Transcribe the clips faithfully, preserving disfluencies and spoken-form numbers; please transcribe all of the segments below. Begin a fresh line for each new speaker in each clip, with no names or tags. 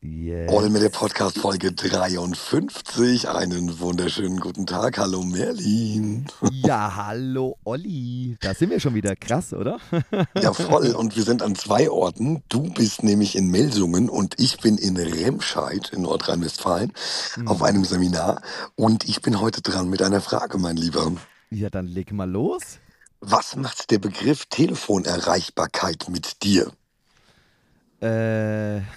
All mit der
Jetzt.
Podcast-Folge dreiundfünfzig. Einen wunderschönen guten Tag. Hallo Merlin.
Ja, hallo Olli. Da sind wir schon wieder. Krass, oder?
Ja, voll. Und wir sind an zwei Orten. Du bist nämlich in Melsungen und ich bin in Remscheid in Nordrhein-Westfalen auf
Mhm.
einem Seminar. Und ich bin heute dran mit einer Frage, mein Lieber.
Ja, dann leg mal los.
Was macht der Begriff Telefonerreichbarkeit mit dir?
Äh.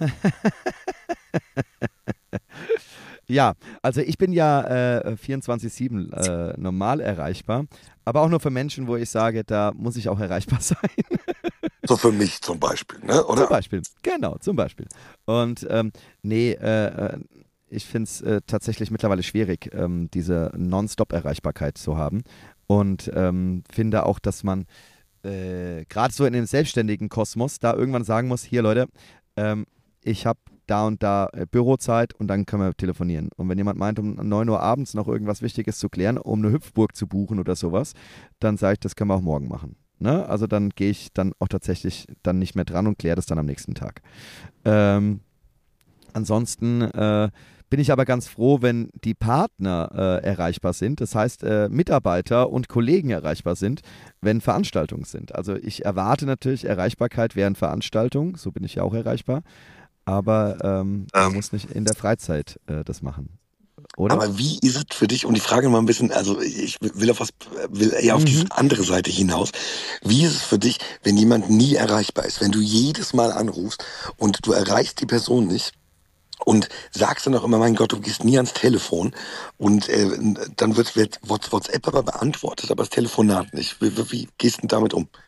Ja, also ich bin ja äh, vierundzwanzig sieben äh, normal erreichbar, aber auch nur für Menschen, wo ich sage, da muss ich auch erreichbar sein.
So für mich zum Beispiel, ne?
Zum
Oder?
Beispiel, genau, zum Beispiel. Und ähm, nee, äh, äh, ich finde es äh, tatsächlich mittlerweile schwierig, ähm, diese Non-Stop-Erreichbarkeit zu haben. Und ähm, finde auch, dass man äh, gerade so in dem selbstständigen Kosmos da irgendwann sagen muss, hier Leute, ähm, ich habe da und da äh, Bürozeit und dann können wir telefonieren. Und wenn jemand meint, um neun Uhr abends noch irgendwas Wichtiges zu klären, um eine Hüpfburg zu buchen oder sowas, dann sage ich, das können wir auch morgen machen. Ne? Also dann gehe ich dann auch tatsächlich dann nicht mehr dran und kläre das dann am nächsten Tag. Ähm, ansonsten äh, bin ich aber ganz froh, wenn die Partner äh, erreichbar sind. Das heißt, äh, Mitarbeiter und Kollegen erreichbar sind, wenn Veranstaltungen sind. Also ich erwarte natürlich Erreichbarkeit während Veranstaltungen. So bin ich ja auch erreichbar. Aber ähm, man
Ähm,
muss nicht in der Freizeit äh, das machen. Oder?
Aber wie ist es für dich, und die Frage mal ein bisschen, also ich will auf was, will eher auf diese
Mhm.
andere Seite hinaus. Wie ist es für dich, wenn jemand nie erreichbar ist, wenn du jedes Mal anrufst und du erreichst die Person nicht und sagst dann auch immer, mein Gott, du gehst nie ans Telefon und äh, dann wird, wird WhatsApp aber beantwortet, aber das Telefonat nicht. Wie, wie, wie gehst du denn damit um?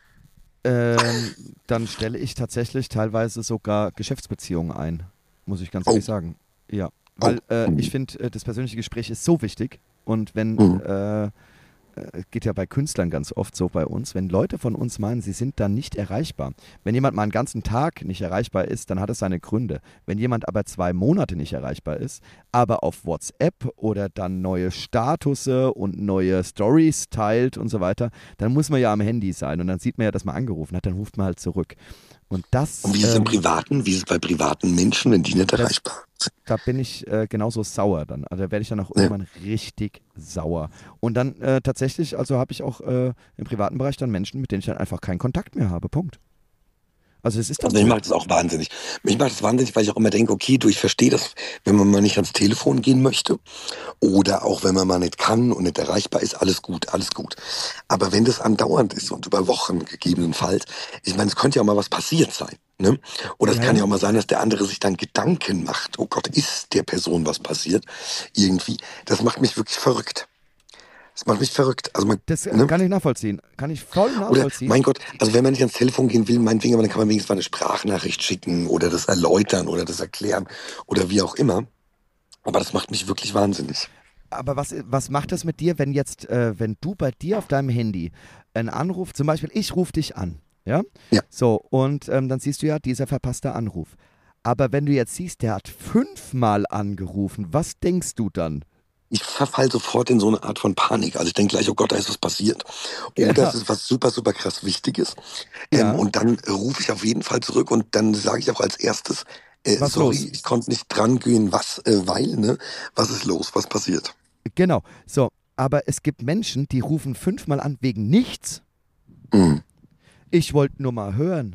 Ähm, dann stelle ich tatsächlich teilweise sogar Geschäftsbeziehungen ein, muss ich ganz
Oh,
ehrlich sagen. Ja,
oh.
weil äh, ich
Mhm.
finde, äh, das persönliche Gespräch ist so wichtig. Und wenn,
Mhm.
äh, äh, geht ja bei Künstlern ganz oft so bei uns, wenn Leute von uns meinen, sie sind dann nicht erreichbar. Wenn jemand mal einen ganzen Tag nicht erreichbar ist, dann hat es seine Gründe. Wenn jemand aber zwei Monate nicht erreichbar ist, aber auf WhatsApp oder dann neue Statusse und neue Stories teilt und so weiter, dann muss man ja am Handy sein und dann sieht man ja, dass man angerufen hat, dann ruft man halt zurück. Und
Und
das,
wie ist es im
ähm,
Privaten? Wie ist es bei privaten Menschen, wenn die nicht
das
erreichbar
da bin ich äh, genauso sauer dann. Also da werde ich dann auch
sind?
irgendwann richtig sauer. Und dann äh, tatsächlich, also habe ich auch äh, im privaten Bereich dann Menschen, mit denen ich dann einfach keinen Kontakt mehr habe. Punkt. Also es ist dann
Also mich
so.
macht das auch wahnsinnig. Mich macht das wahnsinnig, weil ich auch immer denke, okay, du, ich verstehe das, wenn man mal nicht ans Telefon gehen möchte oder auch wenn man mal nicht kann und nicht erreichbar ist, alles gut, alles gut. Aber wenn das andauernd ist und über Wochen gegebenenfalls, ich meine, es könnte ja auch mal was passiert sein, ne? Oder es
Ja,
kann ja
ja.
auch mal sein, dass der andere sich dann Gedanken macht, oh Gott, ist der Person was passiert? Irgendwie. Das macht mich wirklich verrückt. Das macht mich verrückt. Also man,
Das äh,
ne?
kann ich nachvollziehen. Kann ich voll
Oder,
nachvollziehen.
mein Gott, also wenn man nicht ans Telefon gehen will, meinetwegen, aber dann kann man wenigstens mal eine Sprachnachricht schicken oder das erläutern oder das erklären oder wie auch immer. Aber das macht mich wirklich wahnsinnig.
Aber was, was macht das mit dir, wenn jetzt, äh, wenn du bei dir auf deinem Handy einen Anruf, zum Beispiel ich rufe dich an, ja?
Ja,
So, und ähm, dann siehst du ja, dieser verpasste Anruf. Aber wenn du jetzt siehst, der hat fünfmal angerufen, was denkst du dann?
ich verfall sofort in so eine Art von Panik. Also ich denke gleich, oh Gott, da ist was passiert. Oder es
Ja,
ist was super, super krass Wichtiges. Ähm,
ja,
und dann rufe ich auf jeden Fall zurück und dann sage ich auch als erstes, äh,
was
sorry,
los?
ich konnte nicht dran gehen, was, äh, weil, ne? Was ist los? Was passiert?
Genau. So, aber es gibt Menschen, die rufen fünfmal an wegen nichts.
Mhm.
Ich wollte nur mal hören.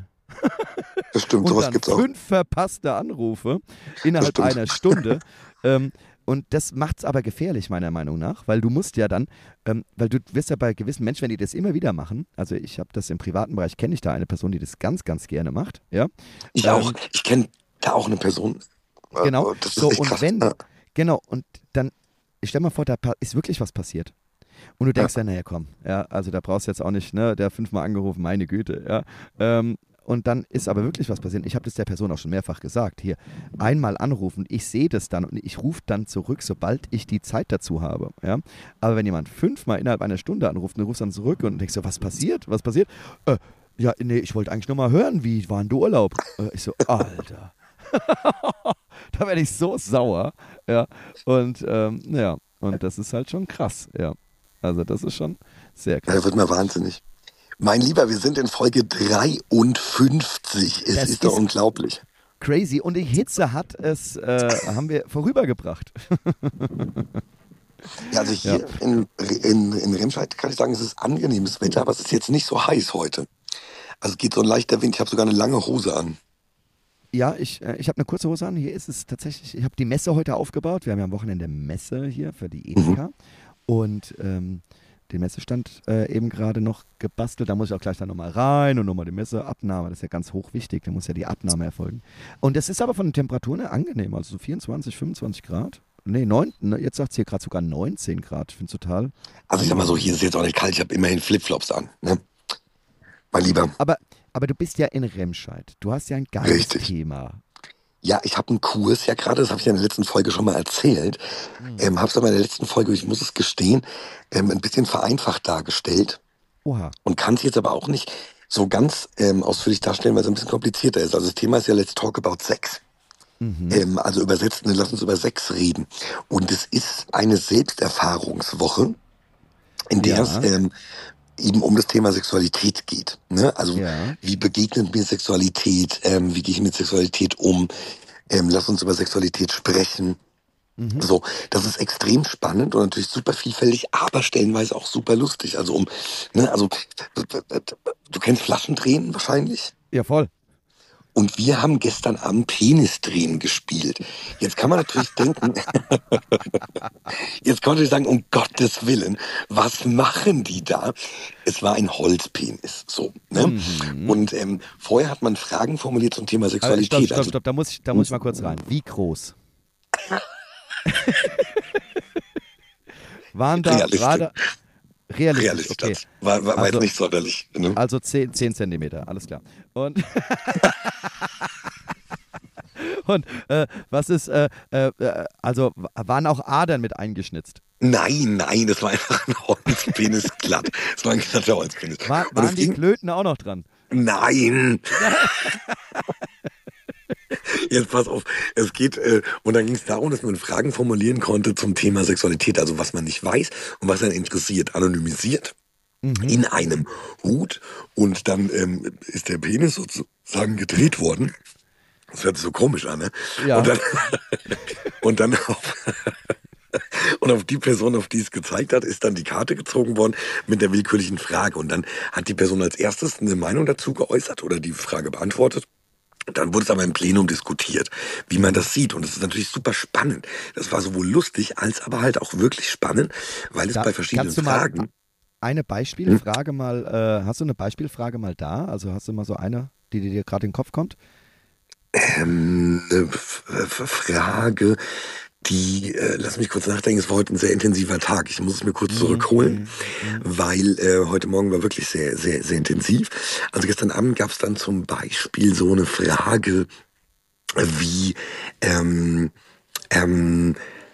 Das stimmt,
Und
sowas
dann
gibt's auch.
fünf verpasste Anrufe
Das
innerhalb
stimmt.
einer Stunde. Ähm, und das macht es aber gefährlich, meiner Meinung nach, weil du musst ja dann, ähm, weil du wirst ja bei gewissen Menschen, wenn die das immer wieder machen, also ich habe das im privaten Bereich, kenne ich da eine Person, die das ganz, ganz gerne macht, ja,
Ich auch.
ähm,
Ich kenne da auch eine Person. Äh,
genau,
Das
so
ist echt
und
krass.
wenn,
Ja,
genau, und dann, ich stell mal vor, da pa- ist wirklich was passiert. Und du
ja.
denkst dann, naja, komm, ja, also da brauchst du jetzt auch nicht, ne, der hat fünfmal angerufen, meine Güte, ja. Ähm, und dann ist aber wirklich was passiert. Ich habe das der Person auch schon mehrfach gesagt. Hier, einmal anrufen, ich sehe das dann und ich rufe dann zurück, sobald ich die Zeit dazu habe. Ja? Aber wenn jemand fünfmal innerhalb einer Stunde anruft und du rufst dann zurück und denkst so, was passiert? Was passiert? Äh, ja, nee, ich wollte eigentlich nur mal hören, wie war denn du Urlaub? Äh, ich so, Alter. Da werde ich so sauer. Ja. Und ähm, ja, und das ist halt schon krass, ja. Also das ist schon sehr
Da
krass.
wird mir wahnsinnig. Mein Lieber, wir sind in Folge dreiundfünfzig. Es
Das
ist doch
ist,
unglaublich.
crazy. Und die Hitze hat es, äh, haben wir vorübergebracht.
Ja, also
Ja.
hier in, in, in Remscheid kann ich sagen, es ist angenehmes Wetter, aber es ist jetzt nicht so heiß heute. Also es geht so ein leichter Wind, ich habe sogar eine lange Hose an.
Ja, ich, äh, ich habe eine kurze Hose an. Hier ist es tatsächlich, ich habe die Messe heute aufgebaut. Wir haben ja am Wochenende Messe hier für die
Mhm.
Edeka. Und ähm, den Messestand äh, eben gerade noch gebastelt. Da muss ich auch gleich dann nochmal rein und nochmal die Messeabnahme. Das ist ja ganz hoch wichtig. Da muss ja die Abnahme erfolgen. Und das ist aber von den Temperaturen her angenehm. Also so vierundzwanzig, fünfundzwanzig Grad. Nee, neun, ne, jetzt sagt es hier gerade sogar neunzehn Grad. Ich finde es total
Also ich sag mal so,
angenehm.
hier ist es jetzt auch nicht kalt, ich habe immerhin Flipflops an, ne? Mein Lieber.
Aber, aber du bist ja in Remscheid. Du hast ja ein geiles
Richtig.
Thema.
Ja, ich habe einen Kurs ja gerade, das habe ich ja in der letzten Folge schon mal erzählt.
Hm.
Ähm, habe es aber in der letzten Folge, ich muss es gestehen, ähm, ein bisschen vereinfacht dargestellt
Oha.
und kann es jetzt aber auch nicht so ganz ähm, ausführlich darstellen, weil es ein bisschen komplizierter ist. Also das Thema ist ja Let's Talk About Sex.
Mhm.
Ähm, also übersetzt, ne, lass uns über Sex reden. Und es ist eine Selbsterfahrungswoche, in der es
Ja,
ähm, eben um das Thema Sexualität geht. Ne? Also
ja.
wie begegnet mir Sexualität? Ähm, wie gehe ich mit Sexualität um? Ähm, lass uns über Sexualität sprechen.
Mhm.
So, das ist extrem spannend und natürlich super vielfältig, aber stellenweise auch super lustig. Also um, ne, also du kennst Flaschendrehen wahrscheinlich?
Ja, voll.
Und wir haben gestern Abend Penisdrehen gespielt. Jetzt kann man natürlich denken, jetzt kann man natürlich sagen, um Gottes Willen, was machen die da? Es war ein Holzpenis, so, ne?
Mhm.
Und ähm, vorher hat man Fragen formuliert zum Thema
Aber stopp,
Sexualität.
stopp,
Also
stopp. Da muss ich, da muss ich mal kurz rein. Wie groß? Waren da, war
realistisch,
da, realistisch,
realistisch,
okay.
das war, war, war jetzt
Also,
nicht sonderlich, ne?
also zehn, zehn Zentimeter, alles klar. Und, und äh, was ist, äh, äh, äh, also w- waren auch Adern mit eingeschnitzt?
Nein, nein, das war einfach ein Holzpenis glatt. Das war ein glatter Holzpenis.
War,
Und es
waren die
ging,
Klöten auch noch dran?
nein, jetzt pass auf, es geht, äh, und dann ging es darum, dass man Fragen formulieren konnte zum Thema Sexualität, also was man nicht weiß und was einen interessiert, anonymisiert
Mhm.
in einem Hut und dann ähm, ist der Penis sozusagen gedreht worden. Das hört sich so komisch an, ne? Und
Ja.
dann, und dann auf, und auf die Person, auf die es gezeigt hat, ist dann die Karte gezogen worden mit der willkürlichen Frage. Und dann hat die Person als erstes eine Meinung dazu geäußert oder die Frage beantwortet. Dann wurde es aber im Plenum diskutiert, wie man
Mhm.
das sieht. Und das ist natürlich super spannend. Das war sowohl lustig als aber halt auch wirklich spannend, weil es
Da,
bei verschiedenen
kannst du mal a-
Fragen,
eine
hm,
Beispielfrage mal, äh, hast du eine Beispielfrage mal da? Also hast du mal so eine, die dir gerade in den Kopf kommt?
ähm, eine F- F- Frage, die, äh, lass mich kurz nachdenken, es war heute ein sehr intensiver Tag. Ich muss es mir kurz
Mhm.
zurückholen,
Mhm. Mhm.
weil äh, heute Morgen war wirklich sehr, sehr, sehr intensiv. Also gestern Abend gab es dann zum Beispiel so eine Frage wie, ähm, ähm,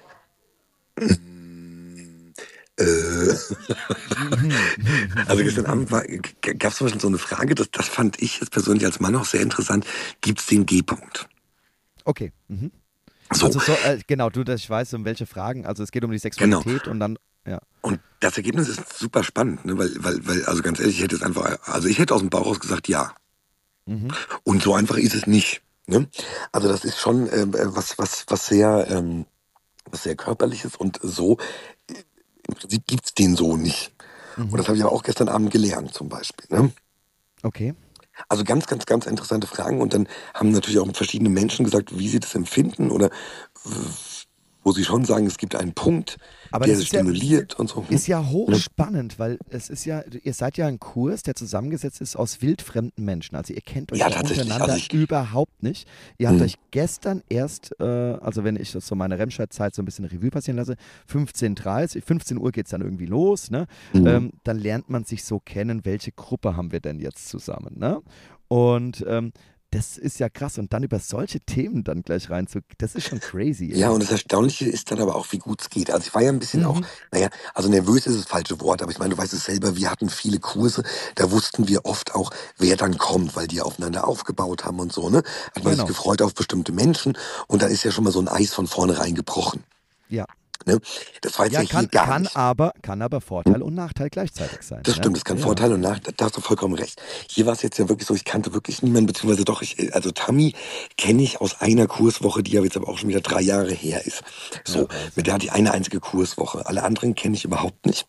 äh,
Mhm.
also gestern
Mhm.
Abend gab es zum Beispiel so eine Frage, das, das fand ich jetzt persönlich als Mann auch sehr interessant. Gibt es den G-Punkt?
Okay. Mhm.
So,
Also so, äh, genau, du, dass ich weiß, um welche Fragen, also es geht um die
genau.
Sexualität und dann, ja.
Und das Ergebnis ist super spannend, ne? Weil, weil, weil, also ganz ehrlich, ich hätte es einfach, also ich hätte aus dem Bauch raus gesagt, ja.
Mhm.
Und so einfach ist es nicht. Ne? Also das ist schon ähm, äh, was, was, was sehr, ähm, was sehr körperliches und so, äh, im Prinzip gibt's den so nicht. Und
Mhm.
das habe ich aber auch gestern Abend gelernt zum Beispiel. Ne?
Okay.
Also ganz, ganz, ganz interessante Fragen. Und dann haben natürlich auch verschiedene Menschen gesagt, wie sie das empfinden oder äh, wo sie schon sagen, es gibt einen Punkt,
Aber
der
das
sie
ist ja,
stimuliert und so. Hm?
ist ja
Ne?
hochspannend, weil es ist ja, ihr seid ja ein Kurs, der zusammengesetzt ist aus wildfremden Menschen. Also ihr kennt euch
Ja,
ja
tatsächlich. Also
untereinander
ich,
überhaupt nicht. Ihr habt
hm,
euch gestern erst, äh, also wenn ich das so meine Remscheid-Zeit so ein bisschen Revue passieren lasse, fünfzehn Uhr dreißig, fünfzehn Uhr geht es dann irgendwie los, ne?
hm.
Ähm, dann lernt man sich so kennen, welche Gruppe haben wir denn jetzt zusammen, ne? Und ähm, das ist ja krass. Und dann über solche Themen dann gleich rein zu, das ist schon crazy,
Ja,
ey.
und das Erstaunliche ist dann aber auch, wie gut es geht. Also ich war ja ein bisschen auch,
Mhm,
naja, also nervös ist das falsche Wort, aber ich meine, du weißt es selber, wir hatten viele Kurse, da wussten wir oft auch, wer dann kommt, weil die aufeinander aufgebaut haben und so, ne? Hat man sich
genau.
gefreut auf bestimmte Menschen und da ist ja schon mal so ein Eis von vornherein gebrochen.
Ja.
Ne? Das war jetzt
Ja,
ja hier
kann,
gar
kann
nicht.
aber, kann aber Vorteil und Nachteil gleichzeitig sein.
Das
Ne?
stimmt, das kann
Ja.
Vorteile und Nachteile, da hast du vollkommen recht. Hier war es jetzt ja wirklich so, ich kannte wirklich niemanden, beziehungsweise doch, ich, also Tammy kenne ich aus einer Kurswoche, die ja jetzt aber auch schon wieder drei Jahre her ist.
Ja,
So, mit der
Wahnsinn.
hatte ich eine einzige Kurswoche. Alle anderen kenne ich überhaupt nicht.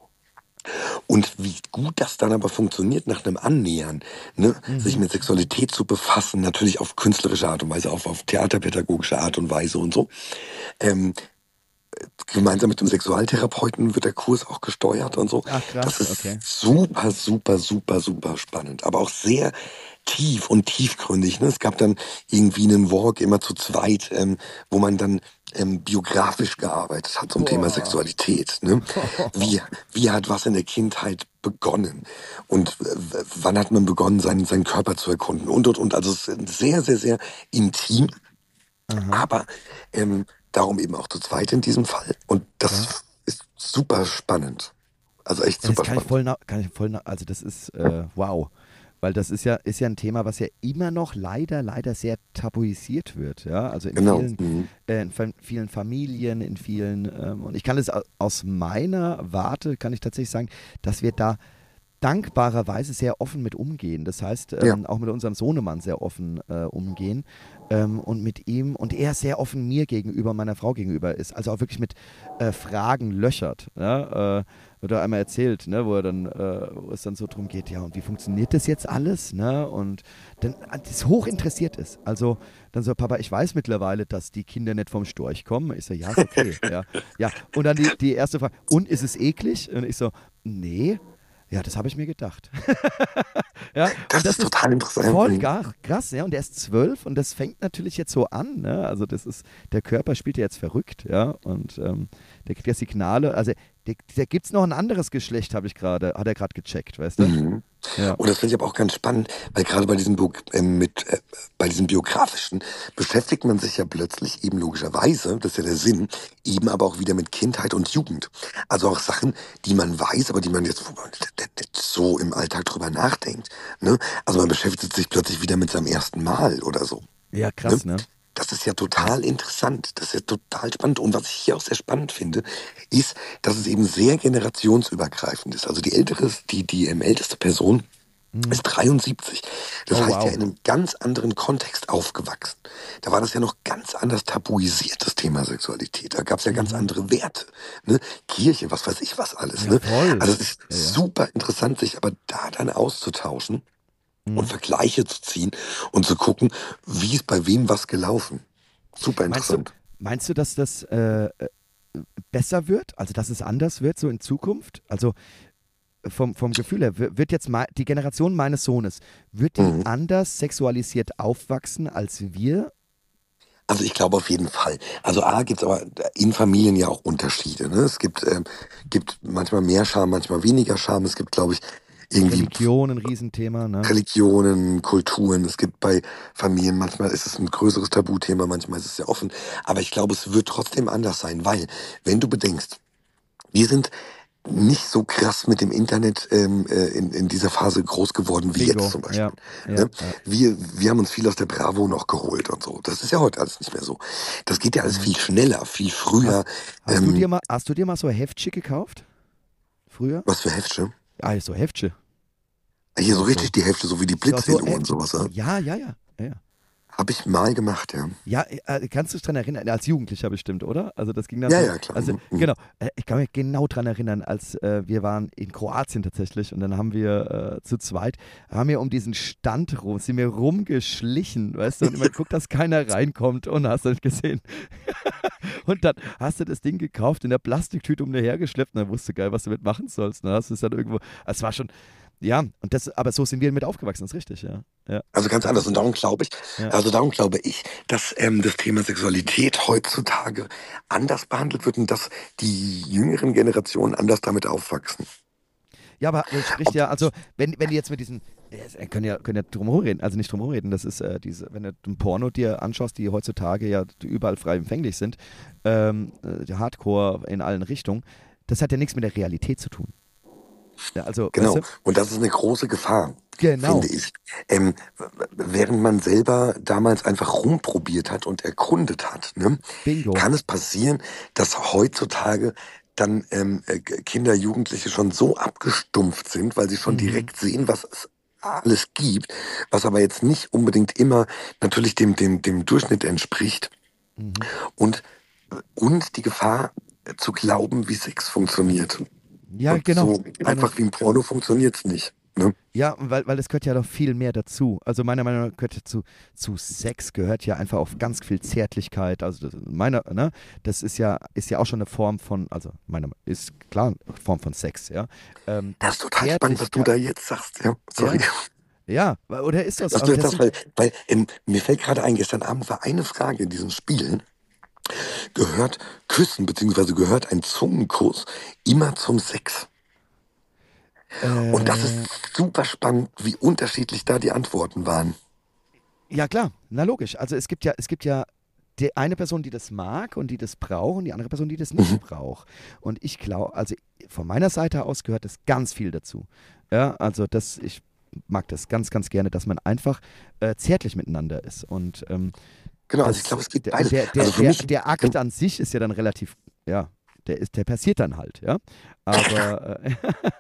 Und wie gut das dann aber funktioniert nach einem Annähern, ne, sich
Mhm.
mit Sexualität zu befassen, natürlich auf künstlerische Art und Weise, auf, auf theaterpädagogische Art und Weise und so. Ähm, Gemeinsam mit dem Sexualtherapeuten wird der Kurs auch gesteuert und so.
Ach
Das
krass,
ist
okay.
super, super, super, super spannend. Aber auch sehr tief und tiefgründig. Ne? Es gab dann irgendwie einen Walk immer zu zweit, ähm, wo man dann ähm, biografisch gearbeitet hat zum Thema
Boah.
Sexualität. Ne? Wie, wie hat was in der Kindheit begonnen? Und äh, w- wann hat man begonnen, seinen, seinen Körper zu erkunden? Und, und, und. Also es ist sehr, sehr, sehr intim.
Aha,
Aber ähm, darum eben auch zu zweit in diesem Fall. Und
ja.
das ist super spannend. Also echt
Ja, das
super
kann ich
spannend.
voll, na, kann ich voll, na, also das ist äh, wow, weil das ist ja, ist ja ein Thema, was ja immer noch leider, leider sehr tabuisiert wird, ja, also in
Genau.
vielen,
Mhm.
äh, in fa- vielen Familien, in vielen, ähm, und ich kann es au- aus meiner Warte, kann ich tatsächlich sagen, dass wir da dankbarerweise sehr offen mit umgehen. Das heißt,
Ja.
ähm, auch mit unserem Sohnemann sehr offen äh, umgehen ähm, und mit ihm und er sehr offen mir gegenüber, meiner Frau gegenüber ist. Also auch wirklich mit äh, Fragen löchert. Ja? Äh, wird er einmal erzählt, ne, wo er dann, äh, wo es dann so drum geht, ja, und wie funktioniert das jetzt alles? Ne? Und dann äh, das hoch interessiert ist. Also dann so, Papa, ich weiß mittlerweile, dass die Kinder nicht vom Storch kommen. Ich so, ja, ist okay. Ja, ja. Und dann die, die erste Frage, und ist es eklig? Und ich so, nee. Ja, das habe ich mir gedacht. Ja, und
Das
das
ist
ist
total interessant.
voll
Mhm.
gar, krass, ja. Und der ist zwölf und das fängt natürlich jetzt so an, ne? Also das ist, der Körper spielt ja jetzt verrückt, ja. Und ähm, der kriegt ja Signale. Also der, der gibt es noch ein anderes Geschlecht, habe ich gerade, hat er gerade gecheckt, weißt du?
Mhm.
Ja.
Und das finde ich aber auch ganz spannend, weil gerade bei diesem Bio äh, mit äh, bei diesem biografischen beschäftigt man sich ja plötzlich eben logischerweise, das ist ja der Sinn, eben aber auch wieder mit Kindheit und Jugend. Also auch Sachen, die man weiß, aber die man jetzt wo man nicht nicht so im Alltag drüber nachdenkt. Ne? Also man beschäftigt sich plötzlich wieder mit seinem ersten Mal oder so.
Ja,
Ne?
krass, ne?
Das ist ja
Ja.
total interessant. Das ist ja total spannend. Und was ich hier auch sehr spannend finde, ist, dass es eben sehr generationsübergreifend ist. Also die ältere, die, die ähm, älteste Person
Mhm.
ist dreiundsiebzig. Das
Oh,
heißt ja
wow.
in einem ganz anderen Kontext aufgewachsen. Da war das ja noch ganz anders tabuisiert, das Thema Sexualität. Da gab es ja ganz
Mhm.
andere Werte. Ne? Kirche, was weiß ich was alles.
Ja,
Ne?
voll.
Also es ist
Ja, ja.
super interessant, sich aber da dann auszutauschen und
Mhm.
Vergleiche zu ziehen und zu gucken, wie ist bei wem was gelaufen. Super
Meinst du,
interessant.
meinst du, dass das äh, äh, besser wird? Also, dass es anders wird, so in Zukunft? Also, vom, vom Gefühl her, wi- wird jetzt mei- die Generation meines Sohnes, wird die
Mhm.
anders sexualisiert aufwachsen als wir?
Also ich glaube auf jeden Fall. Also A gibt es aber in Familien ja auch Unterschiede. Ne? Es gibt, ähm, gibt manchmal mehr Scham, manchmal weniger Scham. Es gibt, glaube ich, irgendwie
Religion ein Riesenthema, ne?
Religionen, Kulturen. Es gibt bei Familien, manchmal ist es ein größeres Tabuthema, manchmal ist es sehr offen. Aber ich glaube, es wird trotzdem anders sein, weil, wenn du bedenkst, wir sind nicht so krass mit dem Internet ähm, äh, in, in dieser Phase groß geworden wie jetzt
Bingo,
zum
ja,
Beispiel.
ja,
Ne?
ja.
Wir, wir haben uns viel aus der Bravo noch geholt und so. Das ist ja heute alles nicht mehr so. Das geht ja alles
Mhm.
viel schneller, viel früher.
Hast, hast du
Ähm,
dir mal, hast du dir mal so Heftchen gekauft? Früher?
was für Heftchen?
Ah, so Heftchen.
Hier so
So,
richtig
so.
die Hälfte, so wie die
So, so,
Blitzhilfe
äh,
und sowas. Ja?
ja, ja, ja, ja. Ja.
Habe ich mal gemacht, ja.
Ja, äh, kannst du dich dran erinnern? Als Jugendlicher bestimmt, oder? Also das ging dann
Ja,
so,
ja, klar.
also
Mhm. Mhm.
genau, äh, ich kann mich genau dran erinnern, als äh, wir waren in Kroatien tatsächlich und dann haben wir äh, zu zweit, haben wir um diesen Stand rum, sind wir rumgeschlichen, weißt du, und immer geguckt, dass keiner reinkommt und hast du nicht gesehen. Und dann hast du das Ding gekauft, in der Plastiktüte um dir hergeschleppt und dann wusste geil, was du damit machen sollst. Dann hast du es dann irgendwo, es war schon, ja, und das, aber so sind wir mit aufgewachsen, das ist richtig, ja. Ja,
Also ganz anders. Und darum
tatsächlich.
glaube ich,
Ja.
also darum glaube ich, dass ähm, das Thema Sexualität heutzutage anders behandelt wird und dass die jüngeren Generationen anders damit aufwachsen.
Ja, aber das spricht
Ob,
ja, also, wenn, wenn die jetzt mit diesen, äh, können ja, können ja drum reden, also nicht drum reden, das ist äh, diese, wenn du ein Porno dir anschaust, die heutzutage ja überall frei empfänglich sind, ähm, äh, Hardcore in allen Richtungen, das hat ja nichts mit der Realität zu tun. Ja, also, weißt
Genau.
du?
Und das ist eine große Gefahr, finde
Genau.
ich. Ähm, w- w- während man selber damals einfach rumprobiert hat und erkundet hat, ne,
Bingo.
kann es passieren, dass heutzutage dann ähm, äh, K- Kinder, Jugendliche schon so abgestumpft sind, weil sie schon
Mhm.
direkt sehen, was es alles gibt, was aber jetzt nicht unbedingt immer natürlich dem, dem, dem Durchschnitt entspricht.
Mhm.
Und, und die Gefahr äh, zu glauben, wie Sex funktioniert.
Ja,
Und
genau.
so
Genau.
einfach wie im Porno funktioniert's nicht. Ne?
Ja, weil, weil es gehört ja doch viel mehr dazu. Also meiner Meinung nach gehört ja zu, zu Sex gehört ja einfach auch ganz viel Zärtlichkeit. Also das, meiner, ne, das ist ja, ist ja auch schon eine Form von, also meiner ist klar eine Form von Sex, ja. Ähm,
Das ist total spannend, was du
Zärtlichkeit,
da jetzt sagst. Ja, sorry.
ja, ja, oder ist das?
Dass du
Aber
jetzt
das
sagst,
sind,
weil, weil ähm, mir fällt gerade ein, gestern Abend war eine Frage in diesem Spiel, gehört Küssen, beziehungsweise gehört ein Zungenkuss immer zum Sex? Und das ist
äh,
super spannend, wie unterschiedlich da die Antworten waren.
ja klar, na logisch. Also es gibt ja, es gibt ja die eine Person, die das mag und die das braucht und die andere Person, die das
Mhm.
nicht braucht. Und ich glaube, also von meiner Seite aus gehört das ganz viel dazu. Ja, also das, ich mag das ganz, ganz gerne, dass man einfach äh, zärtlich miteinander ist. Und ähm,
Genau, also ich
das,
glaube, es geht
der,
beides.
der, der,
Also für
der,
mich,
der Akt an sich ist ja dann relativ, ja, der, ist, der passiert dann halt, ja. Aber, äh,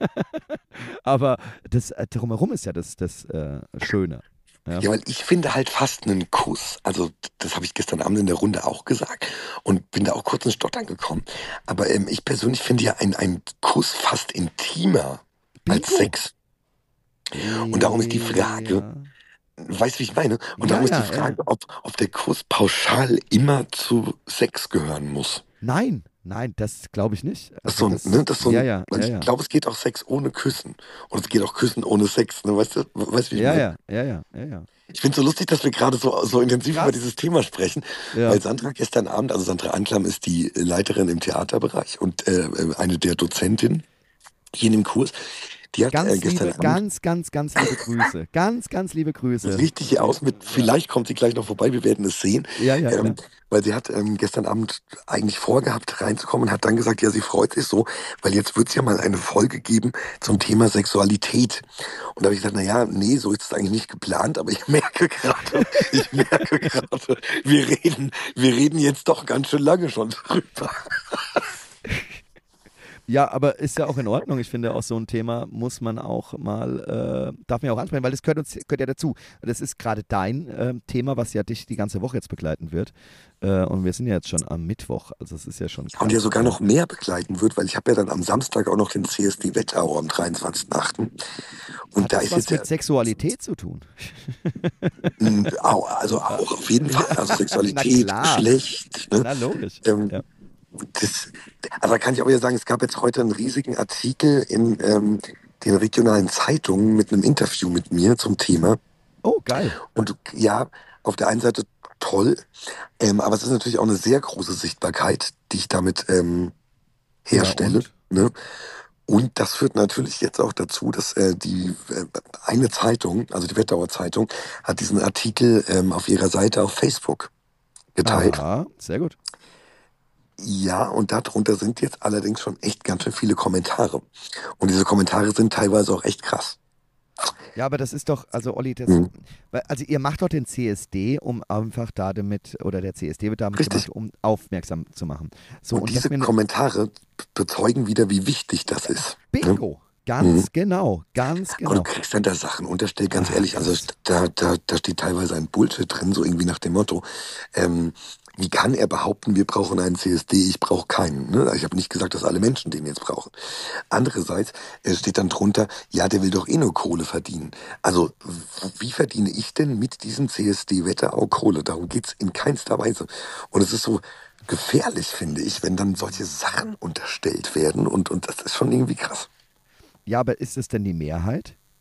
aber das äh, drumherum ist ja das, das äh, Schöne. Ja.
ja, weil ich finde halt fast einen Kuss, also das habe ich gestern Abend in der Runde auch gesagt und bin da auch kurz ins Stottern gekommen. Aber ähm, ich persönlich finde ja ein, ein Kuss fast intimer als
Bingo!
Sex. Und darum ist die Frage,
Ja.
weißt du, wie ich meine? Und
Ja,
darum ist die
ja, ja, ja.
Frage, ob, ob der Kuss pauschal immer zu Sex gehören muss.
Nein, nein, das glaube ich nicht.
Das ist
Also
so ein, ne,
das,
das ist so
ja,
ein,
ja,
weil
ja,
ich
ja.
glaube, es geht auch Sex ohne Küssen. Und es geht auch Küssen ohne Sex, ne, weißt du, weißt du, wie ich
Ja,
meine?
ja, ja, ja, ja, ja.
Ich finde es so lustig, dass wir gerade so, so intensiv über
Krass.
dieses Thema sprechen,
Ja.
weil Sandra gestern Abend, also Sandra Anklam ist die Leiterin im Theaterbereich und äh, eine der Dozentinnen hier in dem Kurs, die hat äh,
Ganz
gestern
liebe,
Abend
ganz, ganz, ganz liebe Grüße. Ganz, ganz liebe Grüße.
richtig hier
Ja,
aus mit,
ja,
vielleicht kommt sie gleich noch vorbei, wir werden es sehen,
ja, ja,
ähm,
klar.
weil sie hat ähm, gestern Abend eigentlich vorgehabt reinzukommen und hat dann gesagt, ja, sie freut sich so, weil jetzt wird es ja mal eine Folge geben zum Thema Sexualität. Und da habe ich gesagt, na ja, nee, so ist es eigentlich nicht geplant, aber ich merke gerade, ich merke gerade, wir reden, wir reden jetzt doch ganz schön lange schon drüber.
Ja, aber ist ja auch in Ordnung. Ich finde, auch so ein Thema muss man auch mal, äh, darf man ja auch ansprechen, weil das gehört uns, gehört ja dazu. Das ist gerade dein ähm, Thema, was ja dich die ganze Woche jetzt begleiten wird. Äh, und wir sind ja jetzt schon am Mittwoch, also es ist ja schon
Und ja
krass.
sogar
Ja.
noch mehr begleiten wird, weil ich habe ja dann am Samstag auch noch den C S D Wetterau am dreiundzwanzigsten achten. Und
Hat
da
das
ist
was
jetzt ja
mit Sexualität zu tun?
mh, au- also auch auf jeden Fall, also
Na
Sexualität,
klar,
Geschlecht, ne?
na logisch.
Ähm,
Ja.
das, aber kann ich auch wieder sagen, es gab jetzt heute einen riesigen Artikel in ähm, den regionalen Zeitungen mit einem Interview mit mir zum Thema.
Oh, geil.
Und ja, auf der einen Seite toll, ähm, aber es ist natürlich auch eine sehr große Sichtbarkeit, die ich damit ähm,
Ja,
herstelle.
und?
Ne? Und das führt natürlich jetzt auch dazu, dass äh, die äh, eine Zeitung, also die Wetterauer Zeitung, hat diesen Artikel ähm, auf ihrer Seite auf Facebook geteilt.
Aha, sehr gut.
Ja, und darunter sind jetzt allerdings schon echt ganz schön viele Kommentare. Und diese Kommentare sind teilweise auch echt krass.
Ja, aber das ist doch, also Olli, das,
Mhm.
weil- also ihr macht doch den C S D, um einfach da damit, oder der C S D wird damit
Richtig.
gemacht, um aufmerksam zu machen. So,
Und
und
diese
dass wir eine,
Kommentare bezeugen wieder, wie wichtig das ist. Ne?
Bingo,
Mhm.
ganz genau, ganz
Aber du
genau.
kriegst dann da Sachen unterstellt, ganz
Ah,
ehrlich, also
krass.
da, da, da steht teilweise ein Bullshit drin, so irgendwie nach dem Motto, ähm, wie kann er behaupten, wir brauchen einen C S D, ich brauche keinen. Ne? Ich habe nicht gesagt, dass alle Menschen den jetzt brauchen. Andererseits äh, steht dann drunter, ja, der will doch eh nur Kohle verdienen. Also w- wie verdiene ich denn mit diesem C S D Wetterau Kohle? Darum geht's in keinster Weise. Und es ist so gefährlich, finde ich, wenn dann solche Sachen unterstellt werden und, und das ist schon irgendwie krass.
Ja, aber ist es denn die Mehrheit?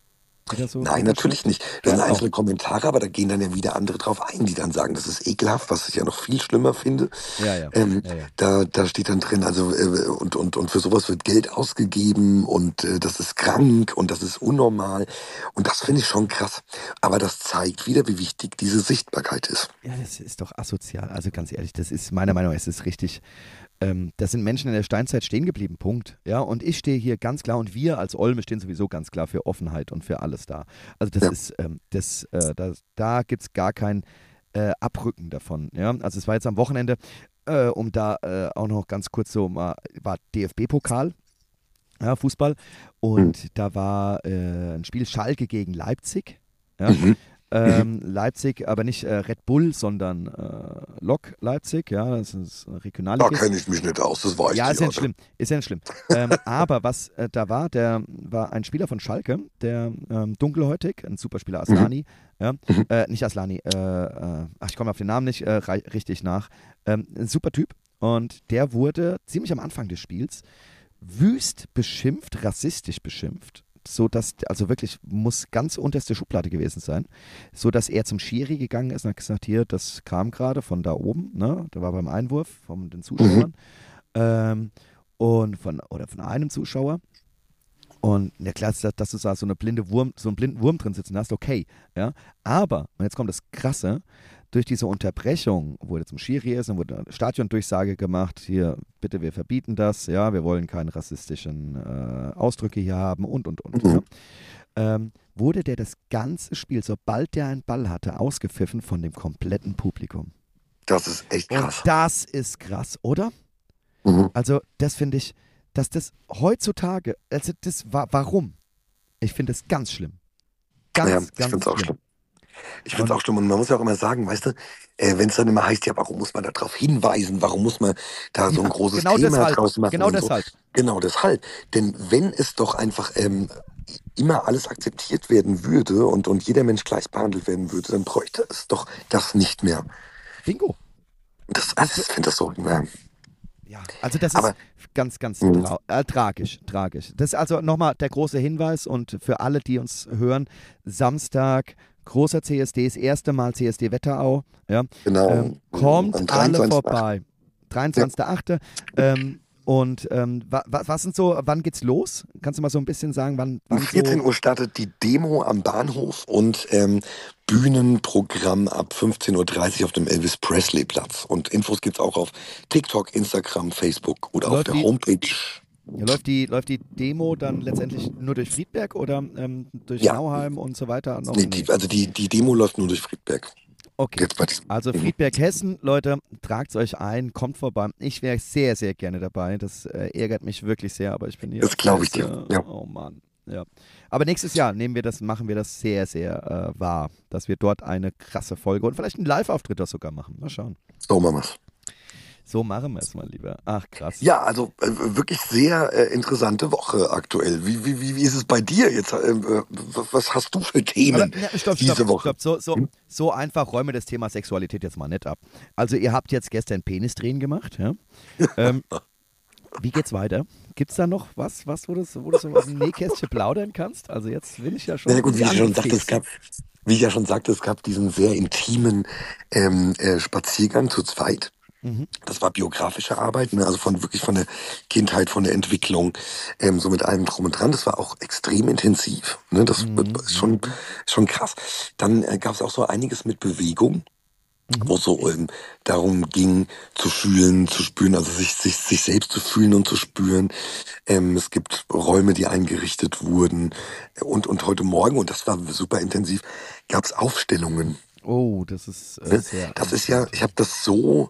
die da so
Nein,
drunter
natürlich
schreibt?
nicht. Das
Ja,
sind
auch.
einzelne Kommentare, aber da gehen dann ja wieder andere drauf ein, die dann sagen, das ist ekelhaft, was ich ja noch viel schlimmer finde.
Ja, ja,
Ähm,
ja, ja.
da, da steht dann drin, also äh, und, und, und für sowas wird Geld ausgegeben und äh, das ist krank und das ist unnormal. Und das finde ich schon krass. Aber das zeigt wieder, wie wichtig diese Sichtbarkeit ist.
Ja, das ist doch asozial. Also ganz ehrlich, das ist meiner Meinung nach, es ist richtig. Ähm, das sind Menschen in der Steinzeit stehen geblieben, Punkt. Ja, und ich stehe hier ganz klar und wir als Olme stehen sowieso ganz klar für Offenheit und für alles da. Also das
Ja.
ist, ähm, das, äh, das, da gibt es gar kein äh, Abrücken davon. Ja, also es war jetzt am Wochenende, äh, um da äh, auch noch ganz kurz so mal, war D F B-Pokal, ja, Fußball,
Hm.
und da war äh, ein Spiel Schalke gegen Leipzig. Ja,
Mhm. Mhm.
ähm, Leipzig, aber nicht äh, Red Bull, sondern äh, Lok Leipzig, ja, das ist ein
Da
Regionalligist.
kenne ich mich nicht aus, das weißt
Ja,
du
ist ja
ja.
nicht
Ne?
schlimm, ist ja nicht schlimm. Ähm, aber was äh, da war, der war ein Spieler von Schalke, der ähm, dunkelhäutig, ein Superspieler
Mhm.
Aslani, ja,
Mhm.
äh, nicht Aslani, äh, äh, ach, ich komme auf den Namen nicht äh, rei- richtig nach. Ähm, ein super Typ, und der wurde ziemlich am Anfang des Spiels wüst beschimpft, rassistisch beschimpft, so dass, also wirklich muss ganz unterste Schublade gewesen sein, so dass er zum Schiri gegangen ist und hat gesagt, hier, das kam gerade von da oben, ne, da war beim Einwurf von den
Mhm.
Zuschauern, ähm, und von, oder von einem Zuschauer. Und ja klar, dass, dass du da so, eine blinde Wurm, so einen blinden Wurm drin sitzen hast, okay. Ja? Aber, und jetzt kommt das Krasse, durch diese Unterbrechung, wo er zum Schiri ist, und wurde eine Stadiondurchsage gemacht, hier, bitte, wir verbieten das, ja, wir wollen keine rassistischen äh, Ausdrücke hier haben und, und, und.
Mhm.
Ja? Ähm, wurde der das ganze Spiel, sobald der einen Ball hatte, ausgepfiffen von dem kompletten Publikum.
Das ist echt
Und
krass.
das ist krass, oder?
Mhm.
Also, das finde ich, dass das heutzutage, also das war, warum? Ich finde es ganz schlimm.
Ja,
Ganz,
ich finde
ganz
es auch
schlimm.
schlimm. Ich finde es
Und
auch schlimm. Und man muss ja auch immer sagen, weißt du, äh, wenn es dann immer heißt, ja, warum muss man da drauf hinweisen? Warum muss man da so ein
ja,
großes
genau
Thema
deshalb,
draus machen
genau
und so?
deshalb.
Genau deshalb. Denn wenn es doch einfach ähm, immer alles akzeptiert werden würde und, und jeder Mensch gleich behandelt werden würde, dann bräuchte es doch das nicht mehr.
Bingo.
Das,
Das,
also ich finde das so, ja.
ja, also das ist
Aber,
ganz, ganz
mh,
trau äh, tragisch, tragisch. Das ist also nochmal der große Hinweis, und für alle, die uns hören, Samstag, großer C S D, das erste Mal C S D Wetterau, ja,
genau,
ähm,
mh,
kommt
am
alle
dreiundzwanzigsten achten
vorbei.
Ja.
dreiundzwanzigster achte Ähm, und ähm, wa, wa, was sind so, wann geht's los? Kannst du mal so ein bisschen sagen, wann,
Um
wann so?
vierzehn Uhr startet die Demo am Bahnhof und ähm, Bühnenprogramm ab fünfzehn Uhr dreißig auf dem Elvis Presley Platz. Und Infos gibt's auch auf TikTok, Instagram, Facebook oder auf
Läuft
der
die,
Homepage.
ja, läuft die, läuft die Demo dann letztendlich nur durch Friedberg oder ähm, durch
Ja,
Nauheim und so weiter noch?
nee,
Nee.
die, also die, die Demo läuft nur durch Friedberg.
Okay.
Jetzt bei diesem.
Also
Mhm.
Friedberg Hessen, Leute, tragt euch ein, kommt vorbei. Ich wäre sehr, sehr gerne dabei. Das äh, ärgert mich wirklich sehr, aber ich bin hier
Das
auf der
glaube ich dir.
Liste.
Ja,
Oh Mann. Ja. Aber nächstes Jahr nehmen wir das, machen wir das sehr, sehr äh, wahr, dass wir dort eine krasse Folge und vielleicht einen Live-Auftritt auch sogar machen. Mal schauen.
so machen wir's.
So machen wir es mal lieber. Ach, krass.
Ja, also äh, wirklich sehr äh, interessante Woche aktuell. Wie, wie, wie, wie ist es bei dir jetzt? Äh, äh, was hast du für
Aber
Themen
ne, stopp, stopp,
diese Woche?
stopp. So, so,
Hm?
so einfach räumen wir das Thema Sexualität jetzt mal nicht ab. Also ihr habt jetzt gestern Penisdrehen gemacht, ja? Ähm, wie geht's weiter? Gibt's da noch was, was wo, du, wo du so aus dem Nähkästchen plaudern kannst? Also jetzt bin ich ja
Na ja,
schon, bin
gut, wie
ich
ich schon sagte, es
angefixt.
gab, wie ich ja schon sagte, es gab diesen sehr intimen ähm, äh, Spaziergang zu zweit.
Mhm.
Das war biografische Arbeit, ne? Also von wirklich von der Kindheit, von der Entwicklung, ähm, so mit allem drum und dran. Das war auch extrem intensiv. Ne? Das
Mhm.
ist schon,
Mhm.
schon krass. Dann äh, gab es auch so einiges mit Bewegung,
Mhm.
wo es so ähm, darum ging, zu fühlen, zu spüren, also sich, sich, sich selbst zu fühlen und zu spüren. Ähm, es gibt Räume, die eingerichtet wurden. Und, und heute Morgen, und das war super intensiv, gab es Aufstellungen.
Oh, das ist äh,
Ne?
sehr
Das ist ja,
anstrengend.
ich habe das so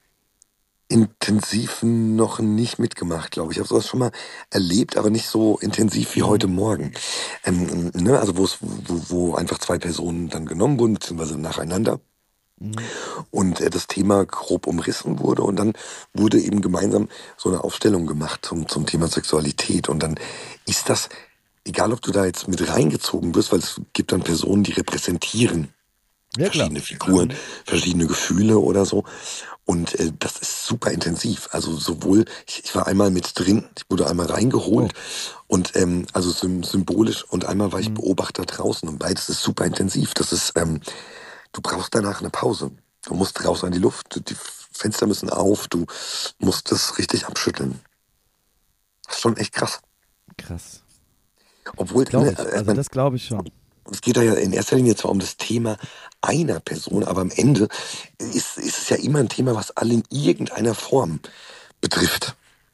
intensiv noch nicht mitgemacht, glaube ich. Ich habe sowas schon mal erlebt, aber nicht so intensiv wie heute
Mhm.
Morgen. Ähm, ne? Also wo es, wo, wo einfach zwei Personen dann genommen wurden, beziehungsweise nacheinander.
Mhm.
Und äh, das Thema grob umrissen wurde und dann wurde eben gemeinsam so eine Aufstellung gemacht zum, zum Thema Sexualität. Und dann ist das, egal ob du da jetzt mit reingezogen wirst, weil es gibt dann Personen, die repräsentieren
Ja, klar.
verschiedene Figuren,
Mhm.
verschiedene Gefühle oder so. Und äh, das ist super intensiv. Also sowohl, ich, ich war einmal mit drin, ich wurde einmal
Oh.
reingeholt und ähm, also sym symbolisch und einmal war ich
Mhm.
Beobachter draußen und beides ist super intensiv. Das ist, ähm, du brauchst danach eine Pause. Du musst raus an die Luft, die Fenster müssen auf, du musst das richtig abschütteln. Das ist schon echt krass.
Krass.
Obwohl,
Glaube
ne,
ich.
äh,
Also
man,
das glaube ich schon.
es geht da ja in erster Linie zwar um das Thema einer Person, aber am Ende ist, ist es ja immer ein Thema, was alle in irgendeiner Form betrifft.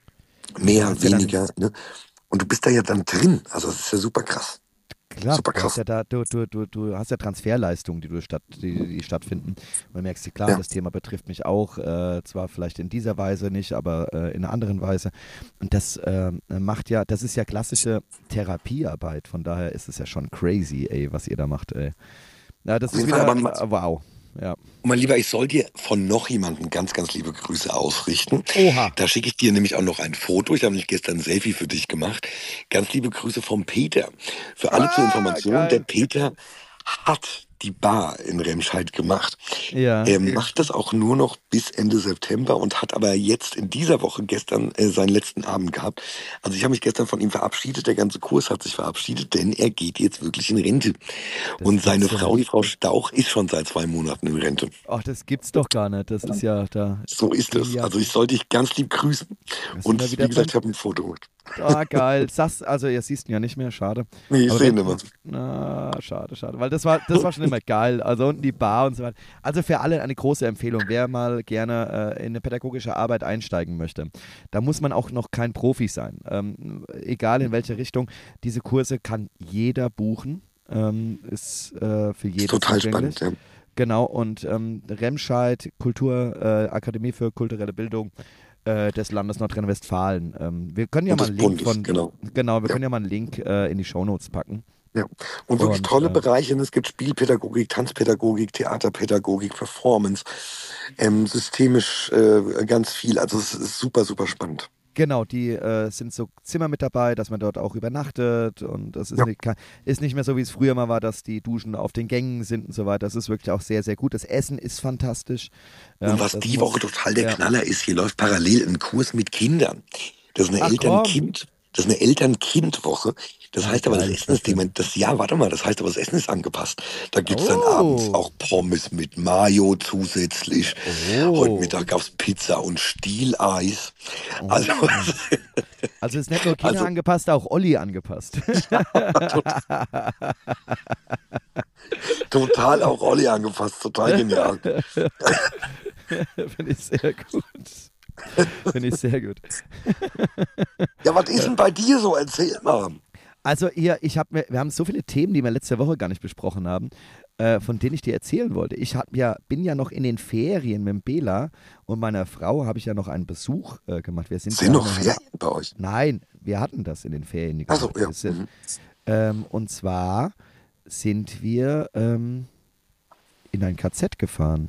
Und du
Mehr,
hast ja dann,
weniger, ne? Und du bist da ja dann drin. Also das ist ja super krass.
klar,
Super
du hast
krass.
ja da, du, du, du, du hast ja Transferleistungen, die du statt, die, die stattfinden. Und du merkst, klar,
Ja,
das Thema betrifft mich auch, äh, zwar vielleicht in dieser Weise nicht, aber äh, in einer anderen Weise. Und das äh, macht ja, das ist ja klassische Therapiearbeit. Von daher ist es ja schon crazy, ey, was ihr da macht, ey. Ja, das
auf
ist
jeden Fall. Aber
wieder,
ma-
äh, wow. Ja.
mein Lieber, ich soll dir von noch jemandem ganz, ganz liebe Grüße ausrichten.
Oha.
Da schicke ich dir nämlich auch noch ein Foto. Ich habe nämlich gestern ein Selfie für dich gemacht. Ganz liebe Grüße vom Peter. Für alle zur
Ah,
Information, der
geil.
Peter hat die Bar in Remscheid gemacht.
Ja,
Er macht das auch nur noch bis Ende September und hat aber jetzt in dieser Woche gestern äh, seinen letzten Abend gehabt. Also ich habe mich gestern von ihm verabschiedet, der ganze Kurs hat sich verabschiedet, denn er geht jetzt wirklich in Rente.
das
Und seine
gibt's ja
Frau, die
nicht.
Frau Stauch, ist schon seit zwei Monaten in Rente.
Ach, das gibt's doch gar nicht. Das ist ja, da
So ist
gehen
es.
ja,
Also ich soll dich ganz lieb grüßen.
da sind wir
Und wie
wieder
gesagt,
beim.
ich habe ein Foto gemacht.
Ah, geil. Das, also, ihr siehst ihn ja nicht mehr, schade.
Nee, ich
Aber
sehe ihn
wenn.
immer.
Na, schade, schade. Weil das war, das war schon immer geil. Also unten die Bar und so weiter. Also für alle eine große Empfehlung. Wer mal gerne äh, in eine pädagogische Arbeit einsteigen möchte, da muss man auch noch kein Profi sein. Ähm, egal in welche Richtung. Diese Kurse kann jeder buchen. Ähm, ist äh, für
Ist
jeden
total spannend,
zugänglich.
ja.
Genau, und ähm, Remscheid, Kultur, äh, Akademie für kulturelle Bildung äh, des Landes Nordrhein-Westfalen. Ähm, wir können ja
Und
mal
des
einen Link
Bundes,
von,
genau.
genau, wir
Ja,
können ja mal einen Link äh, in die Shownotes packen.
ja. Und wirklich
Und
tolle
äh,
Bereiche. Es gibt Spielpädagogik, Tanzpädagogik, Theaterpädagogik, Performance, ähm, systemisch äh, ganz viel. Also es ist super, super spannend.
genau, die äh, sind so Zimmer mit dabei, dass man dort auch übernachtet und das ist
Ja.
nicht, ist nicht mehr so, wie es früher mal war, dass die Duschen auf den Gängen sind und so weiter. Das ist wirklich auch sehr, sehr gut. Das Essen ist fantastisch. Ja,
Und was
das
die Woche
muss,
total der
ja.
Knaller ist, hier läuft parallel ein Kurs mit Kindern. Das ist eine
Ach komm,
Eltern-Kind, das ist eine Eltern-Kind-Woche. Das
ah, wie
heißt aber, das
geil ist
Essen
das
ist
denn?
dem, das, ja, warte mal, das heißt aber, das Essen ist angepasst. Da gibt's dann abends
Oh,
auch Pommes mit Mayo zusätzlich. Heute
oh,
Mittag gab's Pizza und Stieleis. Also,
oh. Also ist nicht nur Kinder
also,
angepasst, auch Olli angepasst.
ja, tot, total auch Olli angepasst, total genial.
Finde ich sehr gut. Finde ich sehr gut.
Ja, was ist denn bei dir so? Erzähl mal.
Also hier, ich habe wir haben so viele Themen, die wir letzte Woche gar nicht besprochen haben, äh, von denen ich dir erzählen wollte. Ich hab ja, bin ja noch in den Ferien mit dem Bela und meiner Frau habe ich ja noch einen Besuch äh, gemacht. Wir sind
Sind
ja,
noch
haben ja
Ferien bei euch?
nein, wir hatten das in den Ferien
Achso,
gemacht.
ja.
Wir sind,
Mhm.
ähm, und zwar sind wir ähm, in ein K Z gefahren.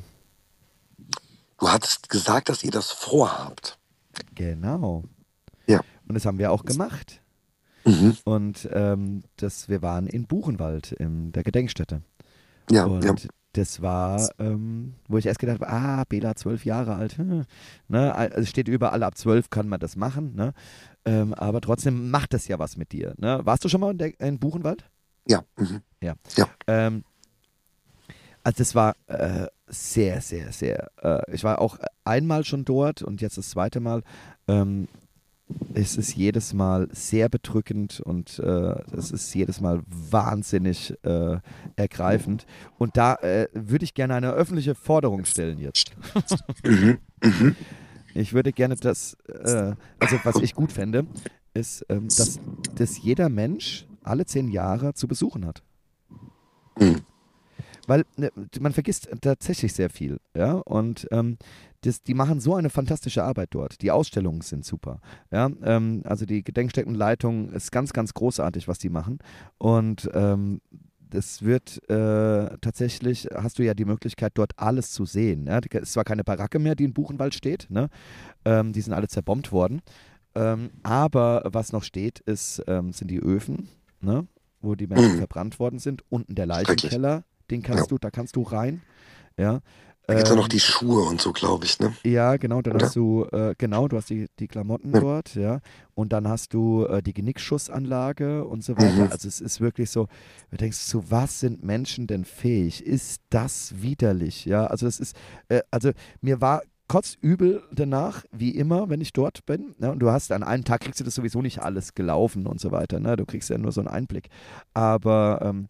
Du hattest gesagt, dass ihr das vorhabt.
Genau.
Ja.
Und das haben wir auch gemacht.
Mhm.
Und ähm, das, wir waren in Buchenwald, in der Gedenkstätte.
Ja, ja.
Und das war, ähm, wo ich erst gedacht habe, ah, Bela, zwölf Jahre alt. Hm. Ne? Also es steht überall, ab zwölf kann man das machen. Ne? Ähm, aber trotzdem macht das ja was mit dir. Ne? Warst du schon mal in, der, in Buchenwald?
Ja. Mhm.
Ja.
Ja.
Ähm, also das war äh, sehr, sehr, sehr. Äh, ich war auch einmal schon dort und jetzt das zweite Mal. Ähm, es ist jedes Mal sehr bedrückend und äh, es ist jedes Mal wahnsinnig äh, ergreifend. Und da äh, würde ich gerne eine öffentliche Forderung stellen jetzt.
Mhm. Mhm.
Ich würde gerne das, äh, also was ich gut fände, ist, ähm, dass, dass jeder Mensch alle zehn Jahre zu besuchen hat.
Mhm.
Weil ne, man vergisst tatsächlich sehr viel, ja, und ähm, das, die machen so eine fantastische Arbeit dort. Die Ausstellungen sind super, ja, ähm, also die Gedenkstättenleitung ist ganz, ganz großartig, was die machen und ähm, das wird äh, tatsächlich, hast du ja die Möglichkeit, dort alles zu sehen. Ja? Es ist zwar keine Baracke mehr, die in Buchenwald steht, ne? Ähm, die sind alle zerbombt worden, ähm, aber was noch steht, ist, ähm, sind die Öfen, ne? Wo die Menschen
Mhm.
verbrannt worden sind, unten der
Schrecklich.
Leichenkeller, den
Ja.
kannst du, da kannst du rein, ja.
Da gibt's ja noch
Ähm,
die Schuhe und so, glaube ich, ne?
ja, genau, dann
Oder?
hast du, äh, genau, du hast die, die Klamotten
Ja.
dort, ja, und dann hast du äh, die Genickschussanlage und so
Mhm.
weiter. Also es ist wirklich so, du denkst, zu was sind Menschen denn fähig? Ist das widerlich? Ja, also es ist, äh, also mir war kotzübel danach, wie immer, wenn ich dort bin. Ne? Und du hast an einem Tag kriegst du das sowieso nicht alles gelaufen und so weiter. Ne? Du kriegst ja nur so einen Einblick. Aber ähm,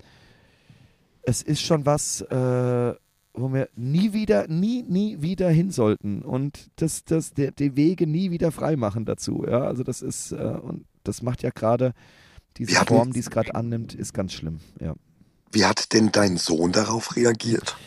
es ist schon was, äh, wo wir nie wieder, nie, nie wieder hin sollten und das, das, der, die Wege nie wieder frei machen dazu. Ja, also das ist, äh, und das macht ja gerade diese
Wie hatten,
Form, die es gerade annimmt, ist ganz schlimm. Ja.
wie hat denn dein Sohn darauf reagiert?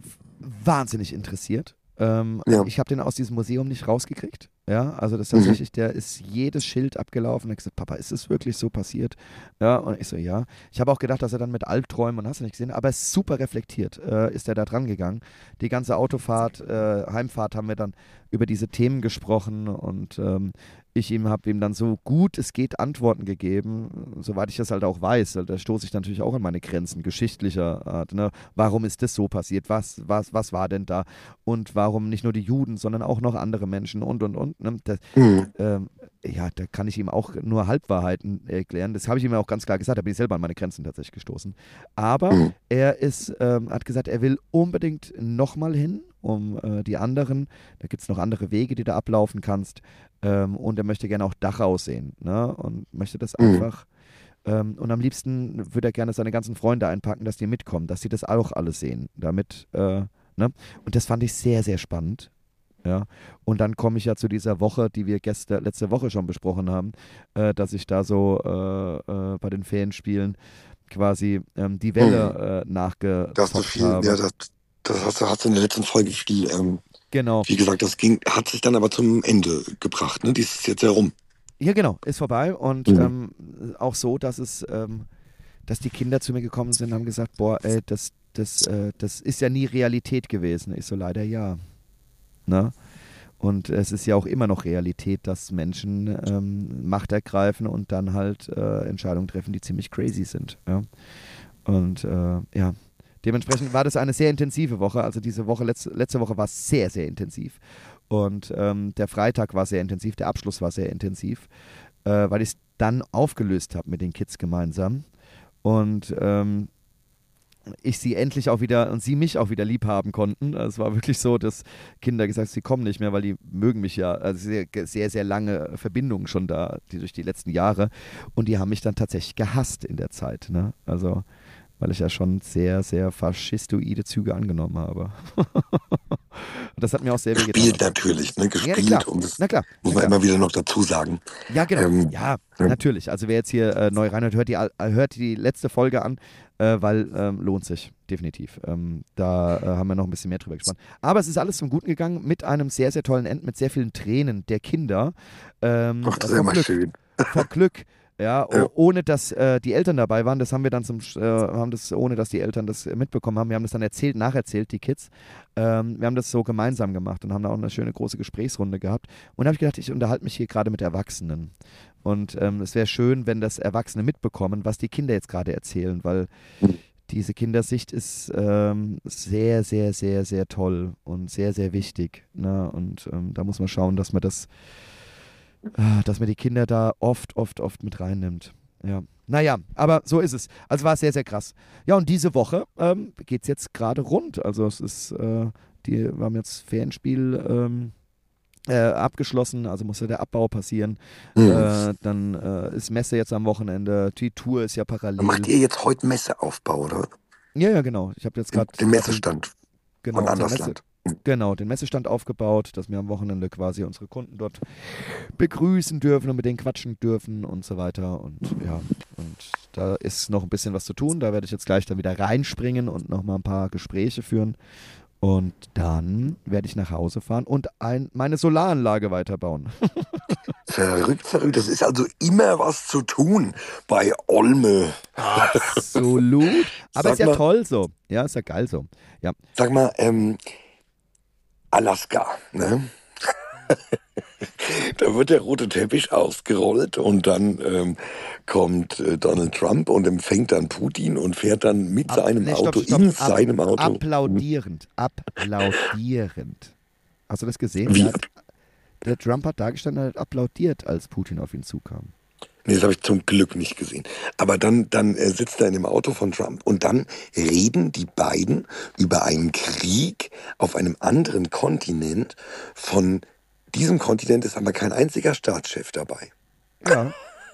Wahnsinnig interessiert. Ähm,
Ja.
ich habe den aus diesem Museum nicht rausgekriegt. Ja, also das
Mhm.
tatsächlich, der ist jedes Schild abgelaufen. Er hat gesagt, Papa, ist es wirklich so passiert? Ja, und ich so, ja. Ich habe auch gedacht, dass er dann mit Albträumen und hast du nicht gesehen, aber er ist super reflektiert, äh, ist er da dran gegangen. Die ganze Autofahrt, äh, Heimfahrt haben wir dann über diese Themen gesprochen und ähm, ich ihm habe ihm dann so gut es geht Antworten gegeben, soweit ich das halt auch weiß. Da stoße ich natürlich auch an meine Grenzen geschichtlicher Art. Ne? Warum ist das so passiert? Was, was, was war denn da? Und warum nicht nur die Juden, sondern auch noch andere Menschen und und und. Ne? Das,
Mhm.
ähm, ja, da kann ich ihm auch nur Halbwahrheiten erklären. Das habe ich ihm auch ganz klar gesagt. Da bin ich selber an meine Grenzen tatsächlich gestoßen. Aber
Mhm.
er ist, ähm, hat gesagt, er will unbedingt nochmal hin, um äh, die anderen. Da gibt es noch andere Wege, die du ablaufen kannst. Ähm, und er möchte gerne auch Dachau sehen. Ne? Und möchte das
Mhm.
einfach. Ähm, und am liebsten würde er gerne seine ganzen Freunde einpacken, dass die mitkommen, dass sie das auch alles sehen. Damit, äh, ne? Und das fand ich sehr, sehr spannend. Ja, und dann komme ich ja zu dieser Woche, die wir gestern, letzte Woche schon besprochen haben, äh, dass ich da so äh, äh, bei den Ferienspielen quasi ähm, die
Mhm.
Welle äh,
Da hast du
nachgezockt
viel, ja,
habe.
das, das hast du, hast du in der letzten Folge viel, ähm,
Genau.
wie gesagt, das ging, hat sich dann aber zum Ende gebracht, ne? Die ist jetzt herum.
Ja, genau, ist vorbei und
Mhm.
ähm, auch so, dass es, ähm, dass die Kinder zu mir gekommen sind und haben gesagt, boah, ey, das, das, äh, das ist ja nie Realität gewesen. Ich so, leider ja. Ne? Und es ist ja auch immer noch Realität, dass Menschen ähm, Macht ergreifen und dann halt äh, Entscheidungen treffen, die ziemlich crazy sind. Ja? Und äh, ja, dementsprechend war das eine sehr intensive Woche. Also diese Woche, letzte, letzte Woche war sehr, sehr intensiv. Und ähm, der Freitag war sehr intensiv, der Abschluss war sehr intensiv, äh, weil ich es dann aufgelöst habe mit den Kids gemeinsam. Und ähm, ich sie endlich auch wieder und sie mich auch wieder lieb haben konnten. Also es war wirklich so, dass Kinder gesagt haben, sie kommen nicht mehr, weil die mögen mich ja. Also sehr, sehr, sehr lange Verbindungen schon da, die durch die letzten Jahre. Und die haben mich dann tatsächlich gehasst in der Zeit. Ne? Also, weil ich ja schon sehr, sehr faschistoide Züge angenommen habe. Und das hat mir auch sehr wehgetan.
Gespielt
Also,
natürlich, ne?
ja, na klar,
Gespielt, und das
na klar,
muss
na
man
klar.
immer wieder noch dazu sagen.
Ja, genau.
Ähm,
Ja,
ne?
natürlich. Also wer jetzt hier äh, neu reinhört, hört die, al- äh, hört die letzte Folge an, äh, weil ähm, lohnt sich, definitiv. Ähm, da äh, haben wir noch ein bisschen mehr drüber gesprochen. Aber es ist alles zum Guten gegangen mit einem sehr, sehr tollen End, mit sehr vielen Tränen der Kinder. Ähm,
Ach,
äh,
das ist ja
vor
immer
Glück.
schön.
Vor Glück. Ja,
Ja.
o- ohne dass äh, die Eltern dabei waren, das haben wir dann zum, Sch- äh, haben das, ohne dass die Eltern das äh, mitbekommen haben, wir haben das dann erzählt, nacherzählt, die Kids. Ähm, wir haben das so gemeinsam gemacht und haben da auch eine schöne große Gesprächsrunde gehabt. Und da habe ich gedacht, ich unterhalte mich hier gerade mit Erwachsenen. Und ähm, es wäre schön, wenn das Erwachsene mitbekommen, was die Kinder jetzt gerade erzählen, weil diese Kindersicht ist ähm, sehr, sehr, sehr, sehr toll und sehr, sehr wichtig. Ne? Und ähm, da muss man schauen, dass man das, äh, dass man die Kinder da oft, oft, oft mit reinnimmt. Ja. Naja, aber so ist es. Also war es sehr, sehr krass. Ja, und diese Woche ähm, geht es jetzt gerade rund. Also es ist, äh, die, wir haben jetzt Ferienspiel ähm, äh, abgeschlossen, also musste der Abbau passieren.
Mhm.
Äh, dann äh, ist Messe jetzt am Wochenende, die Tour ist ja
Macht
parallel.
ihr jetzt heute Messeaufbau, oder?
Ja, ja, genau. Ich habe jetzt
Den,
gerade
den
quasi,
Messestand
genau,
von
unser Messe,
Andersland. Mhm.
genau, den Messestand aufgebaut, dass wir am Wochenende quasi unsere Kunden dort begrüßen dürfen und mit denen quatschen dürfen und so weiter. Und ja, und da ist noch ein bisschen was zu tun. Da werde ich jetzt gleich dann wieder reinspringen und nochmal ein paar Gespräche führen. Und dann werde ich nach Hause fahren und ein, meine Solaranlage weiterbauen.
Verrückt, verrückt. Das ist also immer was zu tun bei Olme.
Absolut. Aber ist
Sag
ja
mal,
toll so. Ja, ist ja geil so. Ja.
sag mal, ähm, Alaska, ne? da wird der rote Teppich ausgerollt und dann ähm, kommt äh, Donald Trump und empfängt dann Putin und fährt dann mit
Ab,
seinem
nee, stopp,
Auto
stopp.
in
Ab,
seinem Auto.
applaudierend. Applaudierend. Hast du das gesehen? Der,
Wie?
hat, der Trump hat da gestanden und hat applaudiert, als Putin auf ihn zukam.
Nee, das habe ich zum Glück nicht gesehen. Aber dann, dann äh, sitzt er in dem Auto von Trump und dann reden die beiden über einen Krieg auf einem anderen Kontinent. Von diesem Kontinent ist aber kein einziger Staatschef dabei.
Ja.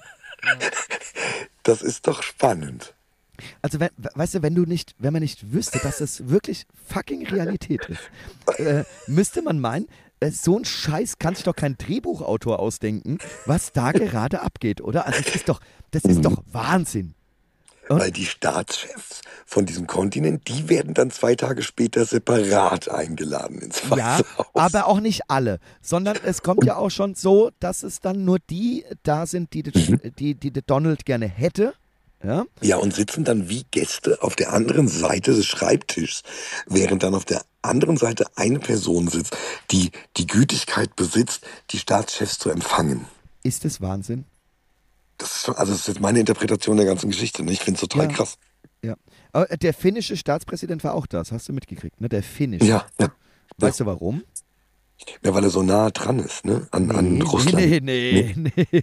Das ist doch spannend.
Also, wenn, weißt du, wenn du nicht, wenn man nicht wüsste, dass das wirklich fucking Realität ist, äh, müsste man meinen, äh, so ein Scheiß kann sich doch kein Drehbuchautor ausdenken, was da gerade abgeht, oder? Also, das ist doch, das ist doch Wahnsinn. Und?
Weil die Staatschefs von diesem Kontinent, die werden dann zwei Tage später separat eingeladen ins Weiße
Ja,
Haus.
aber auch nicht alle, sondern es kommt ja auch schon so, dass es dann nur die da sind, die die, die, die, die Donald gerne hätte. Ja?
Ja, und sitzen dann wie Gäste auf der anderen Seite des Schreibtischs, während dann auf der anderen Seite eine Person sitzt, die die Gütigkeit besitzt, die Staatschefs zu empfangen.
Ist das Wahnsinn?
Das ist schon, also das ist jetzt meine Interpretation der ganzen Geschichte. Ne? Ich finde es total
Ja.
krass.
Ja. Aber der finnische Staatspräsident war auch da, das hast du mitgekriegt, ne? Der finnische.
Ja, ja.
Weißt du warum?
Ja, weil er so nah dran ist, ne? An, an
Nee,
Russland.
nee, nee, nee.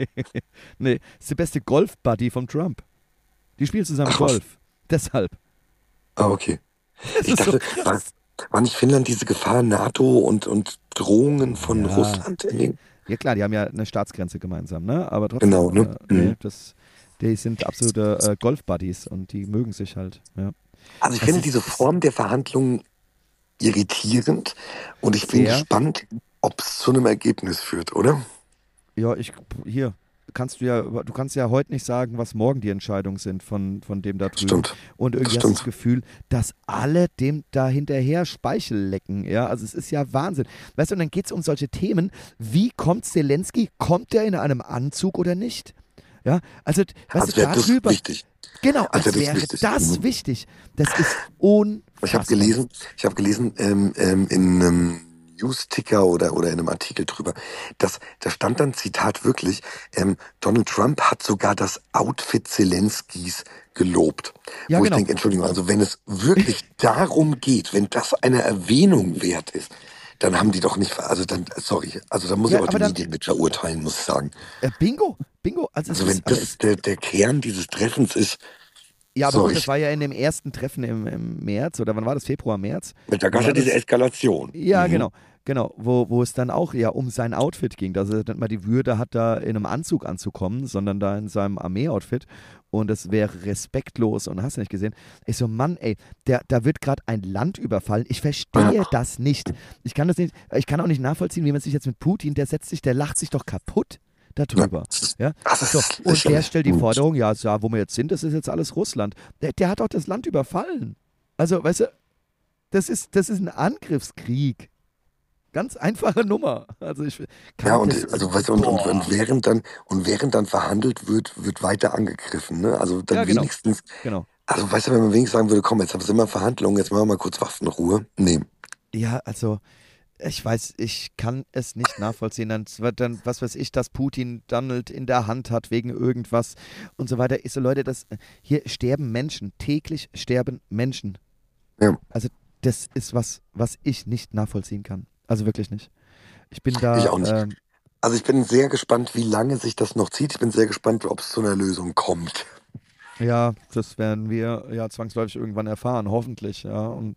Nee, ist der beste Golf-Buddy vom Trump. Die spielen zusammen
Ach, was?
Golf. Deshalb.
Ah, okay.
Das
Ich
ist so
dachte, war,
krass.
war nicht Finnland diese Gefahr NATO und, und Drohungen von
Ja.
Russland?
Ja klar, die haben ja eine Staatsgrenze gemeinsam, ne? Aber trotzdem,
Genau, ne?
äh, nee,
Mhm.
das, die sind absolute äh, Golf-Buddies und die mögen sich halt. Ja.
Also ich
Das
finde
ist-
diese Form der Verhandlungen irritierend und ich bin
Sehr.
gespannt, ob es zu einem Ergebnis führt, oder?
Ja, ich hier kannst du ja, du kannst ja heute nicht sagen, was morgen die Entscheidungen sind von, von dem da drüben.
Stimmt.
Und irgendwie
Das
hast du das
stimmt.
Gefühl, dass alle dem da hinterher Speichel lecken. Ja, also es ist ja Wahnsinn. Weißt du, und dann geht es um solche Themen, wie kommt Zelensky, kommt er in einem Anzug oder nicht? Ja, also, weißt
Als
du,
wäre das
darüber,
wichtig.
genau,
als
als
wäre das
wäre
wichtig.
das
Mhm.
wichtig. Das ist unfassbar.
Ich habe gelesen, ich habe gelesen ähm, ähm, in einem News-Ticker oder, oder in einem Artikel drüber, dass da stand dann, Zitat wirklich, ähm, Donald Trump hat sogar das Outfit Zelenskys gelobt.
Ja,
Wo
genau.
ich denke, Entschuldigung, also wenn es wirklich darum geht, wenn das eine Erwähnung wert ist, dann haben die doch nicht, ver- also dann, sorry, also da muss
Ja,
ich auch
aber
die
dann-
Medien mit verurteilen, muss ich sagen.
Äh, Bingo, Bingo. Also, es
Also wenn
ist, aber
das
es,
der, der Kern dieses Treffens ist,
ja, aber
sorry,
gut, das war ja in dem ersten Treffen im, im März, oder wann war das? Februar, März?
da gab es
war
ja diese
das-
Eskalation.
Ja,
Mhm.
genau, genau, wo, wo es dann auch ja um sein Outfit ging, dass er nicht mal die Würde hat, da in einem Anzug anzukommen, sondern da in seinem Armee-Outfit und das wäre respektlos und hast du nicht gesehen. Ich so, Mann, ey, der, da wird gerade ein Land überfallen. Ich verstehe das nicht. Ich kann das nicht, ich kann auch nicht nachvollziehen, wie man sich jetzt mit Putin, der setzt sich, der lacht sich doch kaputt darüber.
Das ist-
Ja?
das ist
So, und der
lächerlich.
stellt die Forderung, ja, ja, wo wir jetzt sind, das ist jetzt alles Russland. Der, der hat doch das Land überfallen. Also, weißt du, das ist, das ist ein Angriffskrieg. Ganz einfache Nummer. Also ich kann
Ja, und
das,
also weißt du, und, und,
boah.
und während dann und während dann verhandelt wird, wird weiter angegriffen, ne? Also dann
Ja, genau.
wenigstens,
Genau.
also weißt du, wenn man wenigstens sagen würde, komm, jetzt haben wir immer Verhandlungen, jetzt machen wir mal kurz Waffenruhe. Nee.
Ja, also ich weiß, ich kann es nicht nachvollziehen. Dann wird dann, was weiß ich, dass Putin Donald in der Hand hat wegen irgendwas und so weiter. Ich so, Leute, das hier sterben Menschen. Täglich sterben Menschen.
Ja.
Also das ist was, was ich nicht nachvollziehen kann. Also wirklich nicht. Ich bin da.
Ich auch nicht.
Ähm,
Also ich bin sehr gespannt, wie lange sich das noch zieht. Ich bin sehr gespannt, ob es zu einer Lösung kommt.
Ja, das werden wir ja zwangsläufig irgendwann erfahren, hoffentlich, ja. Und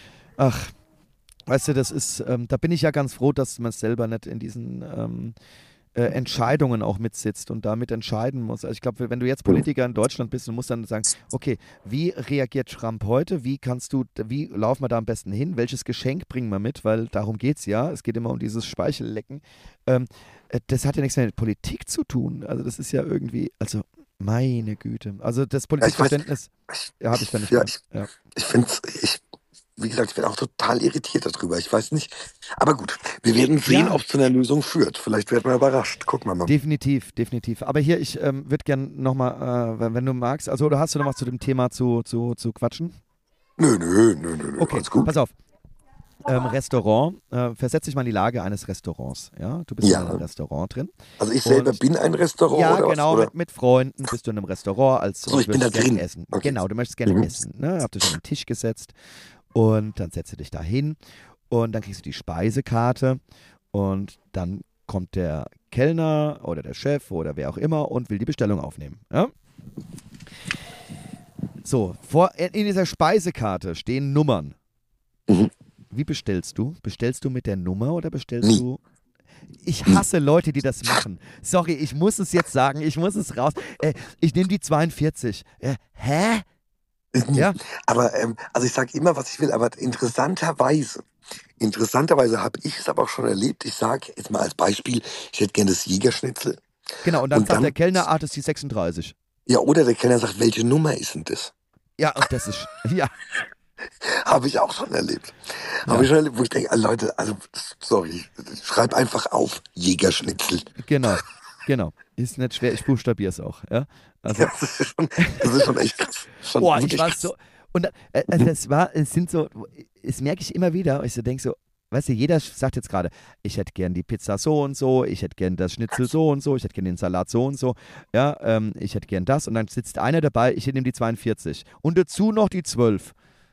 ach, weißt du, das ist, ähm, da bin ich ja ganz froh, dass man selber nicht in diesen ähm, äh, Entscheidungen auch mitsitzt und damit entscheiden muss. Also ich glaube, wenn du jetzt Politiker in Deutschland bist, du musst dann sagen, okay, wie reagiert Trump heute? Wie kannst du, wie laufen wir da am besten hin? Welches Geschenk bringen wir mit? Weil darum geht es ja. Es geht immer um dieses Speichellecken. Ähm, äh, das hat ja nichts mehr mit Politik zu tun. Also das ist ja irgendwie, also meine Güte. Also das Politikverständnis
Ich,
ja, habe ich da nicht
ja,
mehr.
ich,
Ja.
ich finde ich, wie gesagt, ich bin auch total irritiert darüber. Ich weiß nicht. Aber gut, wir werden sehen,
Ja.
ob es zu einer Lösung führt. Vielleicht werden wir überrascht. Gucken wir mal.
Definitiv, definitiv. Aber hier, ich ähm, würde gern nochmal, äh, wenn, wenn du magst, also oder hast du noch was zu dem Thema zu, zu, zu quatschen?
Nö, nö, nö, nö, nö.
Okay,
Alles gut.
pass auf. ähm, Restaurant, äh, versetz dich mal in die Lage eines Restaurants. Ja, du bist in einem
Ja.
Restaurant drin.
Also ich selber
Und
bin ein Restaurant
ja,
oder was?
genau,
Oder?
mit, mit Freunden bist du in einem Restaurant als,
So,
und
ich bin da
würdest gern
drin.
essen.
Okay.
Genau, du möchtest gerne
Mhm.
essen. Ne? Habt ihr schon an den Tisch gesetzt und dann setzt du dich da hin und dann kriegst du die Speisekarte und dann kommt der Kellner oder der Chef oder wer auch immer und will die Bestellung aufnehmen. Ja? So, vor, in dieser Speisekarte stehen Nummern.
Mhm.
Wie bestellst du? Bestellst du mit der Nummer oder bestellst
Nie.
du... Ich
Nie.
hasse Leute, die das machen. Sorry, ich muss es jetzt sagen, ich muss es raus. Äh, ich nehme die zweiundvierzig. Äh, hä?
Nie.
Ja,
Aber, ähm, also ich sage immer, was ich will, aber interessanterweise, interessanterweise habe ich es aber auch schon erlebt. Ich sage jetzt mal als Beispiel, ich hätte gerne das Jägerschnitzel.
genau. Und dann
Und
sagt der
dann,
Kellner, ah, das ist die sechsunddreißig.
ja, oder der Kellner sagt, welche Nummer ist denn das?
Ja, und das ist, ja,
Habe ich auch schon erlebt. Habe
ja,
ich schon erlebt, wo ich denke, ah, Leute, also, sorry, schreib einfach auf, Jägerschnitzel.
genau, genau. Ist nicht schwer, ich buchstabiere es auch. Ja, also,
Ja, das ist schon, das ist schon echt krass. Schon
boah, ich
wirklich
war
krass.
so, und äh, also das war, es sind so, das merke ich immer wieder, ich so denke so, weißt du, jeder sagt jetzt gerade, ich hätte gern die Pizza so und so, ich hätte gern das Schnitzel so und so, ich hätte gern den Salat so und so, ja, ähm, ich hätte gern das und dann sitzt einer dabei, ich nehme die zweiundvierzig und dazu noch die zwölf.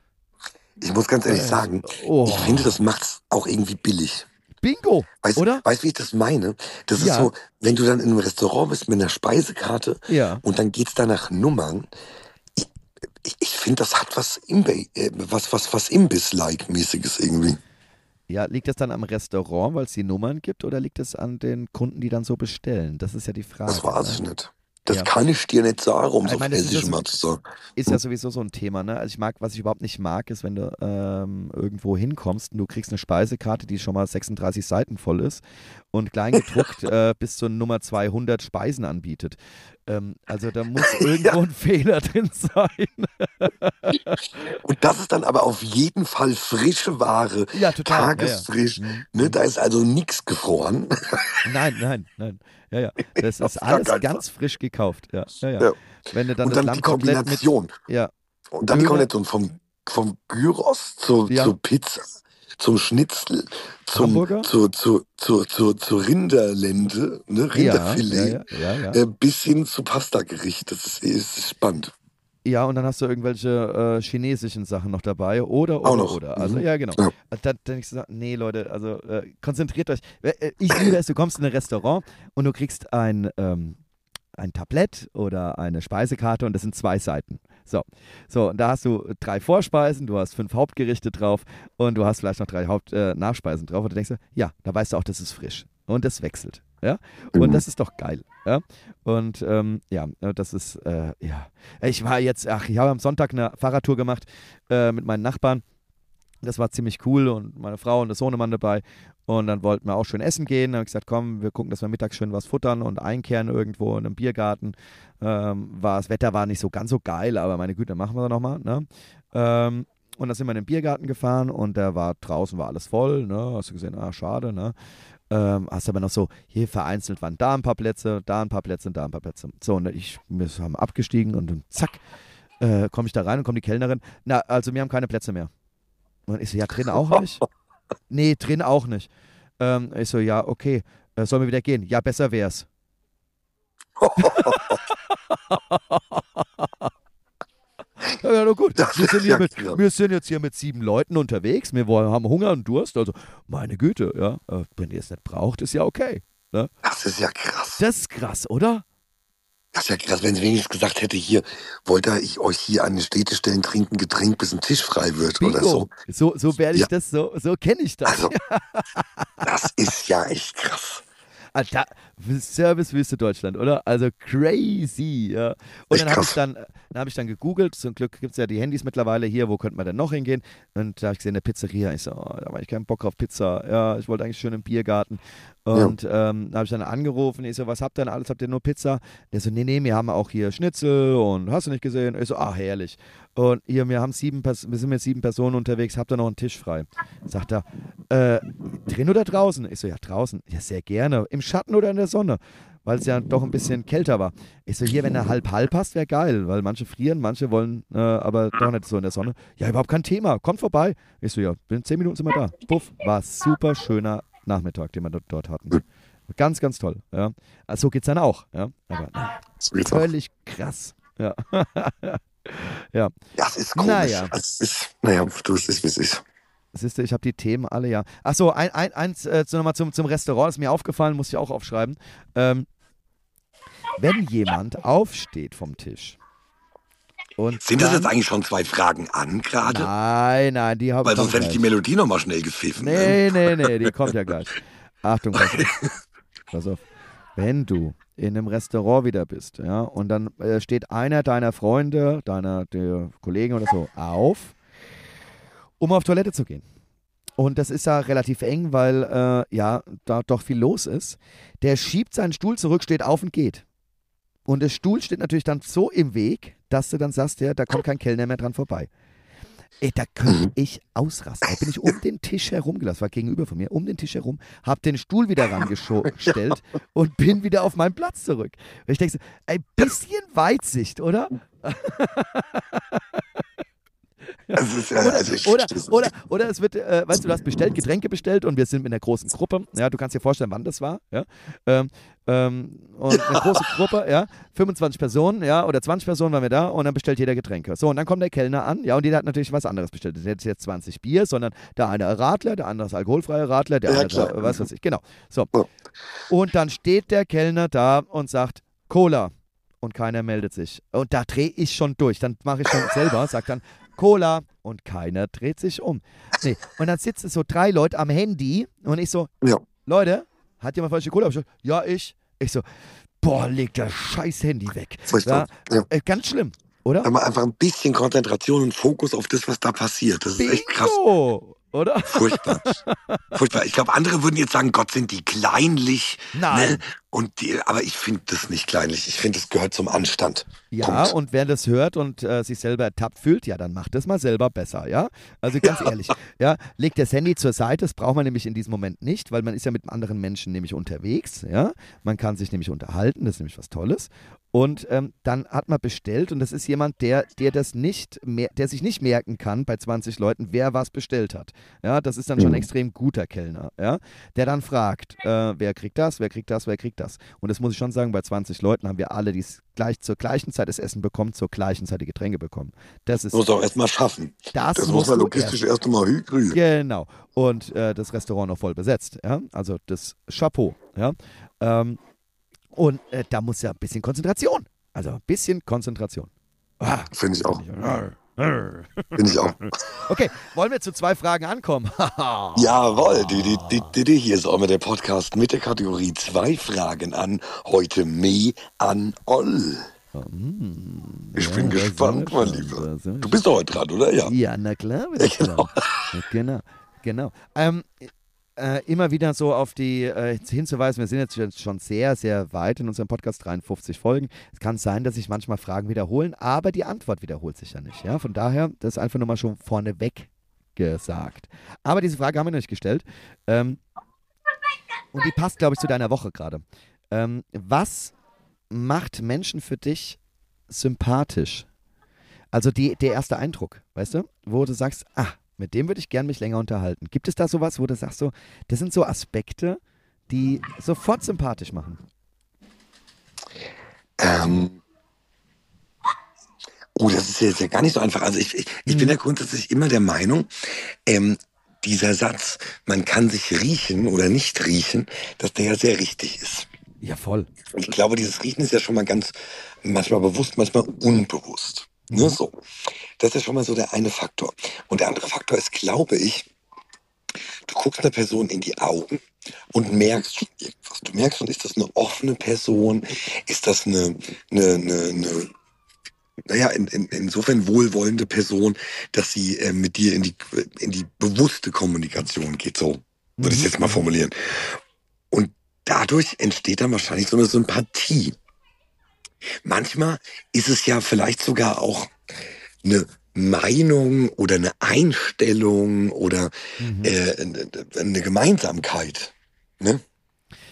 Ich muss ganz ehrlich
Äh,
sagen,
oh,
ich finde, das macht's auch irgendwie billig.
Bingo,
Weißt,
oder?
weißt, wie ich das meine? Das ist
Ja,
so, wenn du dann in einem Restaurant bist mit einer Speisekarte
ja.
und dann geht's da nach Nummern. Ich, ich, ich finde, das hat was Imbe äh, was, was, was Imbiss-like-mäßiges irgendwie.
Ja, liegt das dann am Restaurant, weil es die Nummern gibt, oder liegt es an den Kunden, die dann so bestellen? Das ist ja die
Das
Frage,
weiß ich
ne?
nicht. Das
Ja.
kann ich dir nicht sagen, um
Ich
so
meine, das ist ja,
hessisch
so,
mal zu sagen.
ist ja sowieso so ein Thema, ne? Also ich mag, was ich überhaupt nicht mag, ist, wenn du ähm, irgendwo hinkommst und du kriegst eine Speisekarte, die schon mal sechsunddreißig Seiten voll ist und kleingedruckt äh, bis zur Nummer zweihundert Speisen anbietet. Ähm, also da muss irgendwo
Ja.
ein Fehler drin sein.
Und das ist dann aber auf jeden Fall frische Ware,
Ja, total. Ja, ja.
tagesfrisch.
Mhm.
Ne?
Mhm.
Da ist also nichts gefroren.
Nein, nein, nein. Ja, ja. Das
Auf
ist
gar
alles
keinen
ganz frisch gekauft. Ja, ja, ja.
Ja.
Wenn du dann
Und
das
dann die
Lammkotelett mit,
Kombination.
ja,
Und dann die
Döner,
Kombination vom, vom Gyros zur,
ja,
zur Pizza, zum Schnitzel, zum,
Hamburger,
zur, zur, zur, zur, zur Rinderlende, ne?
ja, ja,
Rinderfilet,
ja, ja, ja.
äh, bis hin zu Pastagericht. Das ist, ist spannend.
Ja, und dann hast du irgendwelche äh, chinesischen Sachen noch dabei. Oder,
Auch
oder,
noch.
oder. Also,
Mhm.
ja, genau.
Ja.
Also, Dann, dann ich so, nee, Leute, also äh, konzentriert euch. Äh, Ich liebe es, du kommst in ein Restaurant und du kriegst ein, ähm, ein Tablett oder eine Speisekarte und das sind zwei Seiten. So, so, und da hast du drei Vorspeisen, du hast fünf Hauptgerichte drauf und du hast vielleicht noch drei Haupt, äh, Nachspeisen drauf und du denkst so, ja, da weißt du auch, das ist frisch und das wechselt, ja, und
Mhm.
das ist doch geil, ja, und ähm, ja, das ist, äh, ja, ich war jetzt, ach, ich habe am Sonntag eine Fahrradtour gemacht äh, mit meinen Nachbarn. Das war ziemlich cool und meine Frau und der Sohnemann dabei. Und dann wollten wir auch schön essen gehen. Dann habe ich gesagt, komm, wir gucken, dass wir mittags schön was futtern und einkehren irgendwo in einem Biergarten. Ähm, war, das Wetter war nicht so ganz so geil, aber meine Güte, machen wir nochmal. Ne? Ähm, und dann sind wir in den Biergarten gefahren und da war draußen war alles voll. Ne? Hast du gesehen, ah, schade. Ne? Ähm, hast aber noch so, hier vereinzelt waren da ein paar Plätze, da ein paar Plätze, da ein paar Plätze. So, und ich, wir haben abgestiegen und dann zack, äh, komme ich da rein und kommt die Kellnerin. Na, also wir haben keine Plätze mehr. Und ich so, ja, drin auch nicht? Nee, drin auch nicht. Ähm, ich so, ja, okay. Äh, sollen wir wieder gehen? Ja, besser wär's. Ja, na gut.
Das
Wir
ist
sind, hier
ja
mit,
krass.
wir sind jetzt hier mit sieben Leuten unterwegs. Wir wollen, haben Hunger und Durst. Also, meine Güte, ja. Äh, wenn ihr es nicht braucht, ist ja okay. Ne?
Das ist ja krass.
Das ist krass, oder?
Das ist ja krass, wenn sie wenigstens gesagt hätte, hier, wollte ich euch hier an die Städte stellen, trinken Getränk, bis ein Tisch frei wird oder so.
Bingo. So, so werde ich
Ja,
das, so, so kenne ich das.
also, das ist ja echt krass.
Alter, Servicewüste Deutschland, oder? Also crazy, ja. Und
Echt
dann habe ich
krass.
dann, dann habe ich dann gegoogelt, zum Glück gibt es ja die Handys mittlerweile hier, wo könnte man denn noch hingehen? Und da habe ich gesehen, eine Pizzeria. Ich so, oh, da habe ich keinen Bock auf Pizza. Ja, ich wollte eigentlich schön im Biergarten.
Ja.
Und ähm, da habe ich dann angerufen, ich so, was habt ihr denn alles? Habt ihr nur Pizza? Der so, nee, nee, wir haben auch hier Schnitzel und hast du nicht gesehen? Ich so, ah, herrlich. Und hier, wir haben sieben, Pers wir sind mit sieben Personen unterwegs, habt ihr noch einen Tisch frei? Sagt er, äh, drin oder draußen? Ich so, ja, draußen. Ja, sehr gerne. Im Schatten oder in der der Sonne, weil es ja doch ein bisschen kälter war. Ich so, hier, wenn er halb-halb hast, wäre geil, weil manche frieren, manche wollen äh, aber doch nicht so in der Sonne. Ja, überhaupt kein Thema, kommt vorbei. Ich so, ja, in zehn Minuten sind wir da. Puff, war super schöner Nachmittag, den wir dort, dort hatten. Ganz, ganz toll. Ja. Also, so geht's dann auch. Ja. Aber völlig krass. Ja. ja.
Ja, es ist komisch.
Naja.
Es ist, naja, du, es ist, wie es ist.
Siehst du, ich habe die Themen alle, ja. Achso, ein, ein, eins äh, nochmal zum, zum Restaurant, ist mir aufgefallen, muss ich auch aufschreiben. Ähm, wenn jemand aufsteht vom Tisch und
Sind das
dann,
jetzt eigentlich schon zwei Fragen an gerade?
Nein, nein, die habe ich.
Weil sonst hätte ich die Melodie nochmal schnell gepfiffen.
Nee,
ne?
nee, nee, die kommt ja gleich. Achtung, pass auf. Pass auf. Wenn du in einem Restaurant wieder bist, ja, und dann äh, steht einer deiner Freunde, deiner der Kollegen oder so auf, um auf Toilette zu gehen. Und das ist ja relativ eng, weil äh, ja da doch viel los ist. Der schiebt seinen Stuhl zurück, steht auf und geht. Und der Stuhl steht natürlich dann so im Weg, dass du dann sagst, ja, da kommt kein Kellner mehr dran vorbei. Ey, da könnte ich ausrasten. Da bin ich um den Tisch herumgelassen, war gegenüber von mir, um den Tisch herum, hab den Stuhl wieder rangestellt ja. und bin wieder auf meinen Platz zurück. Und ich denke so, ein bisschen Weitsicht, oder?
Das ist, ja,
oder,
also
oder, oder, oder es wird, äh, weißt du, du hast bestellt, Getränke bestellt und wir sind mit einer großen Gruppe. Ja, du kannst dir vorstellen, wann das war. Ja, ähm, ähm, und eine große Gruppe, ja, fünfundzwanzig Personen, ja, oder zwanzig Personen waren wir da und dann bestellt jeder Getränke. So, und dann kommt der Kellner an, ja, und jeder hat natürlich was anderes bestellt. Das ist jetzt zwanzig Bier, sondern der eine Radler, der andere ist alkoholfreier Radler, der
ja,
andere,
klar.
was weiß ich, genau. So. Und dann steht der Kellner da und sagt, Cola. Und keiner meldet sich. Und da drehe ich schon durch. Dann mache ich schon selber, sag dann, Cola, und keiner dreht sich um. Nee. Und dann sitzen so drei Leute am Handy und ich so,
ja.
Leute, hat jemand falsche Cola bestellt? Ja, ich. Ich so, boah, leg das scheiß Handy weg. Ja, ja. Äh, ganz schlimm, oder?
Aber einfach ein bisschen Konzentration und Fokus auf das, was da passiert. Das ist
Bingo,
echt krass.
Oder?
Furchtbar. Furchtbar. Ich glaube, andere würden jetzt sagen, Gott, sind die kleinlich.
Nein.
Ne? Und die, aber ich finde das nicht kleinlich. Ich finde, es gehört zum Anstand.
Ja,
Punkt.
Und wer das hört und äh, sich selber ertappt fühlt, ja, dann macht das mal selber besser, ja? Also ganz ja. ehrlich, ja, legt das Handy zur Seite, das braucht man nämlich in diesem Moment nicht, weil man ist ja mit anderen Menschen nämlich unterwegs, ja? Man kann sich nämlich unterhalten, das ist nämlich was Tolles. Und ähm, dann hat man bestellt und das ist jemand, der, der das nicht mehr, der sich nicht merken kann bei zwanzig Leuten, wer was bestellt hat. Ja, das ist dann schon ein extrem guter Kellner, ja, der dann fragt, äh, wer kriegt das, wer kriegt das, wer kriegt das. Und das muss ich schon sagen, bei zwanzig Leuten haben wir alle, die gleich zur gleichen Zeit das Essen bekommen, zur gleichen Zeit die Getränke bekommen. Das ist,
muss auch erstmal schaffen.
Das,
das muss man logistisch erst einmal hinkriegen.
Genau. Und äh, das Restaurant noch voll besetzt, ja, also das Chapeau, ja. Ähm, Und äh, da muss ja ein bisschen Konzentration. Also ein bisschen Konzentration.
Ah, Finde ich auch. Finde ich auch.
Okay, wollen wir zu zwei Fragen ankommen?
Jawohl, die, die, die, die, die, hier ist auch mal der Podcast mit der Kategorie zwei Fragen an. Heute me an Oll.
Mm,
ich
ja,
bin gespannt, mein Lieber. Du bist doch heute dran, oder? Ja,
ja na klar.
Ja, genau.
Genau, genau. Ähm, Äh, immer wieder so auf die äh, hinzuweisen, wir sind jetzt schon sehr, sehr weit in unserem Podcast, dreiundfünfzig Folgen. Es kann sein, dass sich manchmal Fragen wiederholen, aber die Antwort wiederholt sich ja nicht. Ja? Von daher, das ist einfach nur mal schon vorneweg gesagt. Aber diese Frage haben wir noch nicht gestellt. Ähm, und die passt, glaube ich, zu deiner Woche gerade. Ähm, was macht Menschen für dich sympathisch? Also die, der erste Eindruck, weißt du? Wo du sagst, ah, mit dem würde ich gern mich länger unterhalten. Gibt es da sowas, wo du sagst, so, das sind so Aspekte, die sofort sympathisch machen?
Ähm. Oh, das ist jetzt ja gar nicht so einfach. Also ich, ich, ich mhm. bin ja grundsätzlich immer der Meinung, ähm, dieser Satz, man kann sich riechen oder nicht riechen, dass der ja sehr richtig ist.
Ja, voll.
Ich glaube, dieses Riechen ist ja schon mal ganz, manchmal bewusst, manchmal unbewusst. Mhm. Ne, so. Das ist ja schon mal so der eine Faktor. Und der andere Faktor ist, glaube ich, du guckst einer Person in die Augen und merkst schon irgendwas. Du merkst schon, ist das eine offene Person? Ist das eine, eine, eine, eine naja, in, in, insofern wohlwollende Person, dass sie äh, mit dir in die, in die bewusste Kommunikation geht. So würde ich es jetzt mal formulieren. Und dadurch entsteht dann wahrscheinlich so eine Sympathie. Manchmal ist es ja vielleicht sogar auch eine Meinung oder eine Einstellung oder mhm. äh, eine Gemeinsamkeit. Ne?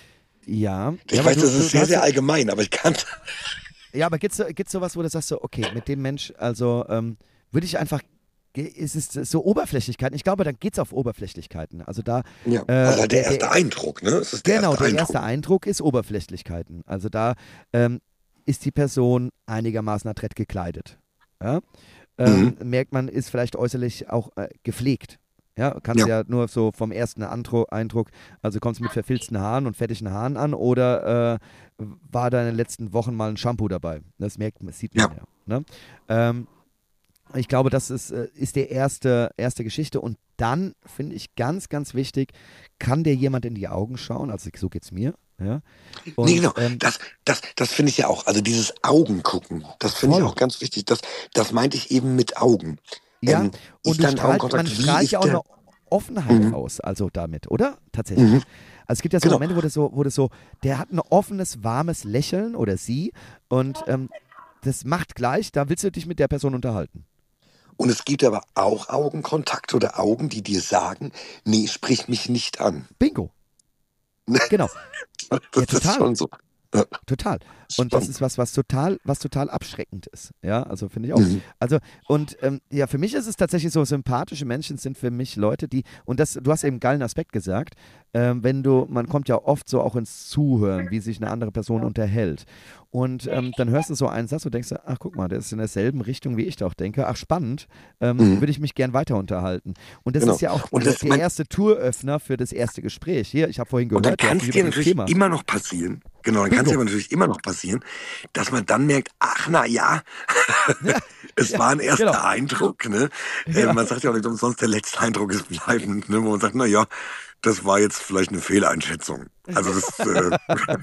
Ja, ja,
Ich
aber
weiß,
du,
das
du,
ist
du
sehr,
hast,
sehr allgemein, aber ich kann.
ja, aber gibt's, so- gibt's sowas, wo du sagst so, okay, mit dem Mensch, also ähm, würde ich einfach, ge- ist es so Oberflächlichkeiten? Ich glaube, dann geht's auf Oberflächlichkeiten. Also da,
Ja, also
äh,
halt der
der,
erste
der,
Eindruck, ne? Es ist der
genau,
erste
der
Eindruck.
erste Eindruck ist Oberflächlichkeiten. Also da ähm, ist die Person einigermaßen adrett gekleidet. Ja?
Mhm.
Ähm, merkt man, ist vielleicht äußerlich auch äh, gepflegt. Ja, kannst
Ja,
ja nur so vom ersten Andro Eindruck, also kommst du mit verfilzten Haaren und fettigen Haaren an oder äh, war da in den letzten Wochen mal ein Shampoo dabei? Das merkt man, sieht man
ja.
ja. Ne? Ähm, ich glaube, das ist, äh, ist die erste, erste Geschichte. Und dann finde ich ganz, ganz wichtig, kann dir jemand in die Augen schauen? Also so geht's mir. Ja?
Nee,
Und
genau.
ähm,
Das, das, das finde ich ja auch. Also dieses Augengucken, das finde ich
voll.
auch ganz wichtig. Das, das meinte ich eben mit Augen.
Ja,
Ähm,
und
ist
du
da ein
strahlt, man
Augenkontakt? Wie
strahlt ja
ist
auch eine
der?
Offenheit
Mhm.
aus, also damit, oder?
Mhm.
Tatsächlich. Also es gibt ja so
Genau.
Momente, wo das so, wo das so, der hat ein offenes, warmes Lächeln oder sie und ähm, das macht gleich, da willst du dich mit der Person unterhalten.
Und es gibt aber auch Augenkontakt oder Augen, die dir sagen, nee, sprich mich nicht an.
Bingo, genau. Ja,
Das ist
total.
schon so. Ja,
Total. Und das
spannend.
ist was, was total, was total abschreckend ist. Ja, also finde ich auch.
Mhm.
Also, und ähm, ja, für mich ist es tatsächlich so, sympathische Menschen sind für mich Leute, die, und das, du hast eben einen geilen Aspekt gesagt, ähm, wenn du, man kommt ja oft so auch ins Zuhören, wie sich eine andere Person unterhält. Und ähm, dann hörst du so einen Satz und denkst, ach guck mal, der ist in derselben Richtung, wie ich doch denke. Ach spannend, ähm,
Mhm.
würde ich mich gern weiter unterhalten. Und das
Genau.
ist ja auch
Und
der,
das,
der
mein,
erste Türöffner für das erste Gespräch. Hier, ich habe vorhin
Und dann
gehört, du
kann
hast dich
es
über
dir
dieses
natürlich
Thema.
immer noch passieren, genau, dann kann es dir
Bingo.
aber natürlich immer noch passieren, dass man dann merkt, ach na ja,
Ja,
es
ja,
war ein
genau.
erster Eindruck, ne? Äh,
Ja.
man sagt ja auch nicht umsonst, der letzte Eindruck ist bleibend, ne? Wo man sagt, na ja, das war jetzt vielleicht eine Fehleinschätzung. Also das, äh,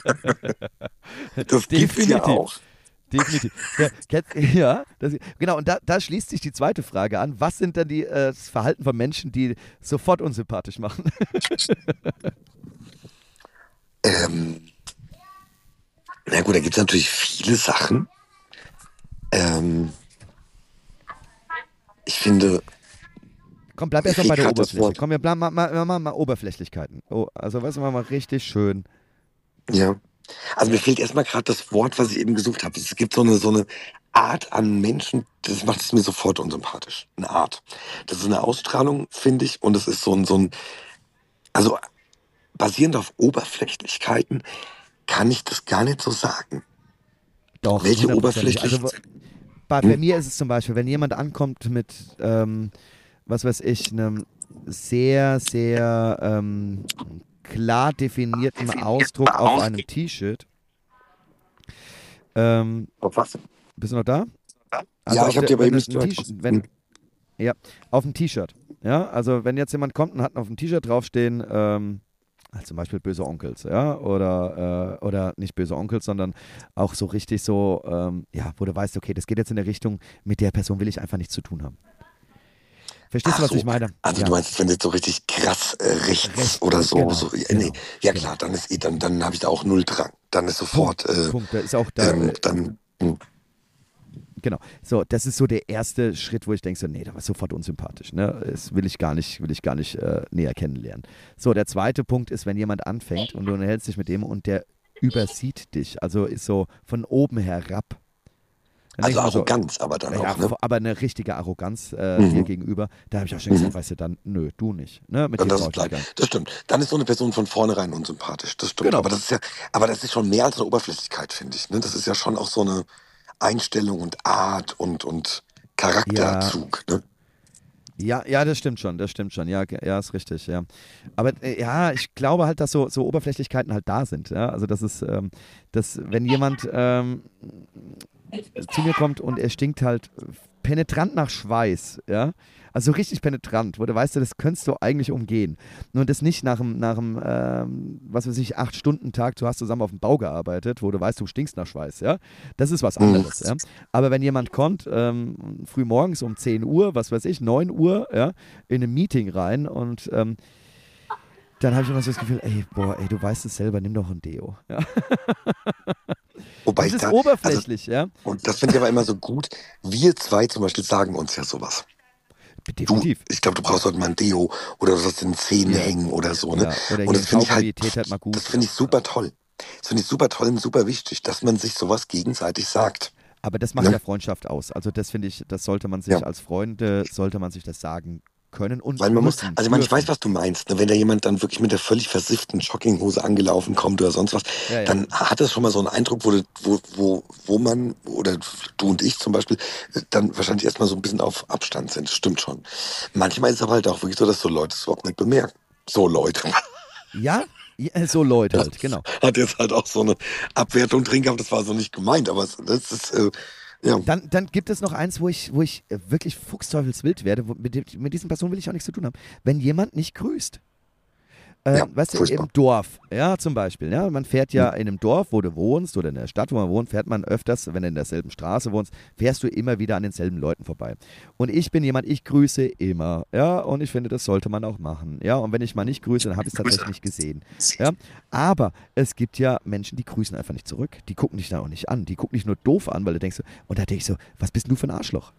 das gibt's ja
Definitiv.
auch.
Definitiv. Ja, kennst- ja das, genau, und da, da schließt sich die zweite Frage an. Was sind denn die, äh, das Verhalten von Menschen, die sofort unsympathisch machen?
Ähm, na gut, da gibt's natürlich viele Sachen. Ähm, ich finde,
Komm, bleib
mir
erst mal bei
fehlt
der
gerade das
Oberfläche.
Wort.
Komm, wir bleiben mal, mal, mal, mal, mal Oberflächlichkeiten. Oh, also, weißt du, mal, mal richtig schön.
Ja. Also mir
Ja.
fehlt erstmal gerade das Wort, was ich eben gesucht habe. Es gibt so eine, so eine Art an Menschen, das macht es mir sofort unsympathisch. Eine Art. Das ist eine Ausstrahlung, finde ich, und es ist so ein, so ein, also basierend auf Oberflächlichkeiten kann ich das gar nicht so sagen.
Doch,
Welche
hundertprozentig. Also,
oberflächlichen?
wo- bei, bei
Hm?
mir ist es zum Beispiel, wenn jemand ankommt mit, ähm, was weiß ich, einem sehr, sehr ähm, klar definierten Ausdruck auf einem T-Shirt. Ähm,
Auf was?
bist du noch da? Also
Ja,
auf
ich habe
der,
dir aber
wenn
eben
ein
nicht
ein
gehört.
T-Shirt, wenn,
Hm.
ja, auf dem T-Shirt. Ja, also wenn jetzt jemand kommt und hat auf dem T-Shirt draufstehen, ähm, also zum Beispiel böse Onkels, ja, oder, äh, oder nicht böse Onkels, sondern auch so richtig so, ähm, ja, wo du weißt, okay, das geht jetzt in der Richtung, mit der Person will ich einfach nichts zu tun haben. Verstehst du,
Ach
was ich
so,
meine?
also du
Ja,
meinst, wenn jetzt so richtig krass äh, rechts
recht,
oder
äh,
so,
genau,
so, äh, nee,
genau,
ja
genau.
klar, dann ist eh, dann, dann habe ich da auch null Drang. Dann ist sofort,
Punkt,
äh,
Punkt. Da ist auch da,
ähm,
äh,
dann, hm.
genau. So, das ist so der erste Schritt, wo ich denke, so, nee, da war sofort unsympathisch. Ne? Das will ich gar nicht, will ich gar nicht äh, näher kennenlernen. So, der zweite Punkt ist, wenn jemand anfängt und du unterhältst dich mit dem und der übersieht dich, also ist so von oben herab. Dann denke
Also
ich mir so,
Arroganz aber dann
ja,
auch, ne?
aber eine richtige Arroganz äh, dir
Mhm.
gegenüber, da habe ich auch schon
Mhm.
gesagt, weißt du, dann, nö, du nicht. Ne? Mit
Dann
dir
lass
brauche
es
ich mich
bleiben.
gar nicht.
Das stimmt. Dann ist so eine Person von vornherein unsympathisch. Das stimmt.
Genau.
Aber das ist ja, aber das ist schon mehr als eine Oberflächlichkeit, finde ich. Ne? Das ist ja schon auch so eine Einstellung und Art und, und
Ja,
Charakterzug. Ne?
ja, ja, das stimmt schon, das stimmt schon. Ja, ge- ja, ist richtig, ja. Aber äh, ja, ich glaube halt, dass so, so Oberflächlichkeiten halt da sind. Ja? Also, das ist, ähm, dass, wenn jemand ähm, zu mir kommt und er stinkt halt penetrant nach Schweiß, ja. Also so richtig penetrant, wo du weißt, das könntest du eigentlich umgehen. Nur das nicht nach einem, nach einem ähm, was weiß ich, acht-Stunden-Tag, du hast zusammen auf dem Bau gearbeitet, wo du weißt, du stinkst nach Schweiß, ja. Das ist was
Mhm.
anderes, ja. Aber wenn jemand kommt, ähm, früh morgens um zehn Uhr, was weiß ich, neun Uhr, ja, in ein Meeting rein und ähm, dann habe ich immer so das Gefühl, ey, boah, ey, du weißt es selber, nimm doch ein Deo. Ja.
Wobei
Das
ich
ist
da, also,
oberflächlich, ja.
und das finde ich aber immer so gut. Wir zwei zum Beispiel sagen uns ja sowas. Du,
Definitiv.
ich glaube, du brauchst heute mal ein Deo oder du sollst in den Zähnen
Ja,
hängen oder so, ne?
ja. Oder
Und
hier
das
ein
finde ich halt,
Kaugummi, tät halt mal
das
gut.
finde ich super toll. Das finde ich super toll und super wichtig, dass man sich sowas gegenseitig sagt.
Aber das macht
Ne?
ja Freundschaft aus. Also das finde ich, das sollte man
Ja.
sich als Freunde, sollte man sich das sagen können und
Weil man muss,
müssen,
also ich meine, ich weiß,
dürfen.
was du meinst. Ne? Wenn da jemand dann wirklich mit der völlig versifften Jogginghose angelaufen kommt oder sonst was,
Ja, ja.
dann hat das schon mal so einen Eindruck, wo, du- wo, wo, wo man, oder du und ich zum Beispiel, äh, dann wahrscheinlich erstmal so ein bisschen auf Abstand sind. Das stimmt schon. Manchmal ist es aber halt auch wirklich so, dass so Leute es überhaupt nicht bemerken. So Leute.
Ja, ja, so Leute
Das
halt, genau.
hat jetzt halt auch so eine Abwertung drin gehabt, das war so nicht gemeint, aber es, das ist, äh, ja.
Dann, dann gibt es noch eins, wo ich, wo ich äh, wirklich fuchsteufelswild werde. Wo, mit, dem, mit diesen Personen will ich auch nichts zu tun haben. Wenn jemand nicht grüßt.
Ja,
Ähm, weißt du, im
furchtbar.
Dorf, ja, zum Beispiel, ja, man fährt
Hm.
ja in einem Dorf, wo du wohnst, oder in der Stadt, wo man wohnt, fährt man öfters, wenn du in derselben Straße wohnst, fährst du immer wieder an denselben Leuten vorbei. Und ich bin jemand, ich grüße immer, ja, und ich finde, das sollte man auch machen, ja, und wenn ich mal nicht grüße, dann habe ich es tatsächlich nicht gesehen, ja, aber es gibt ja Menschen, die grüßen einfach nicht zurück, die gucken dich da auch nicht an, die gucken dich nur doof an, weil du denkst, so, und da denke ich so, was bist denn du für ein Arschloch?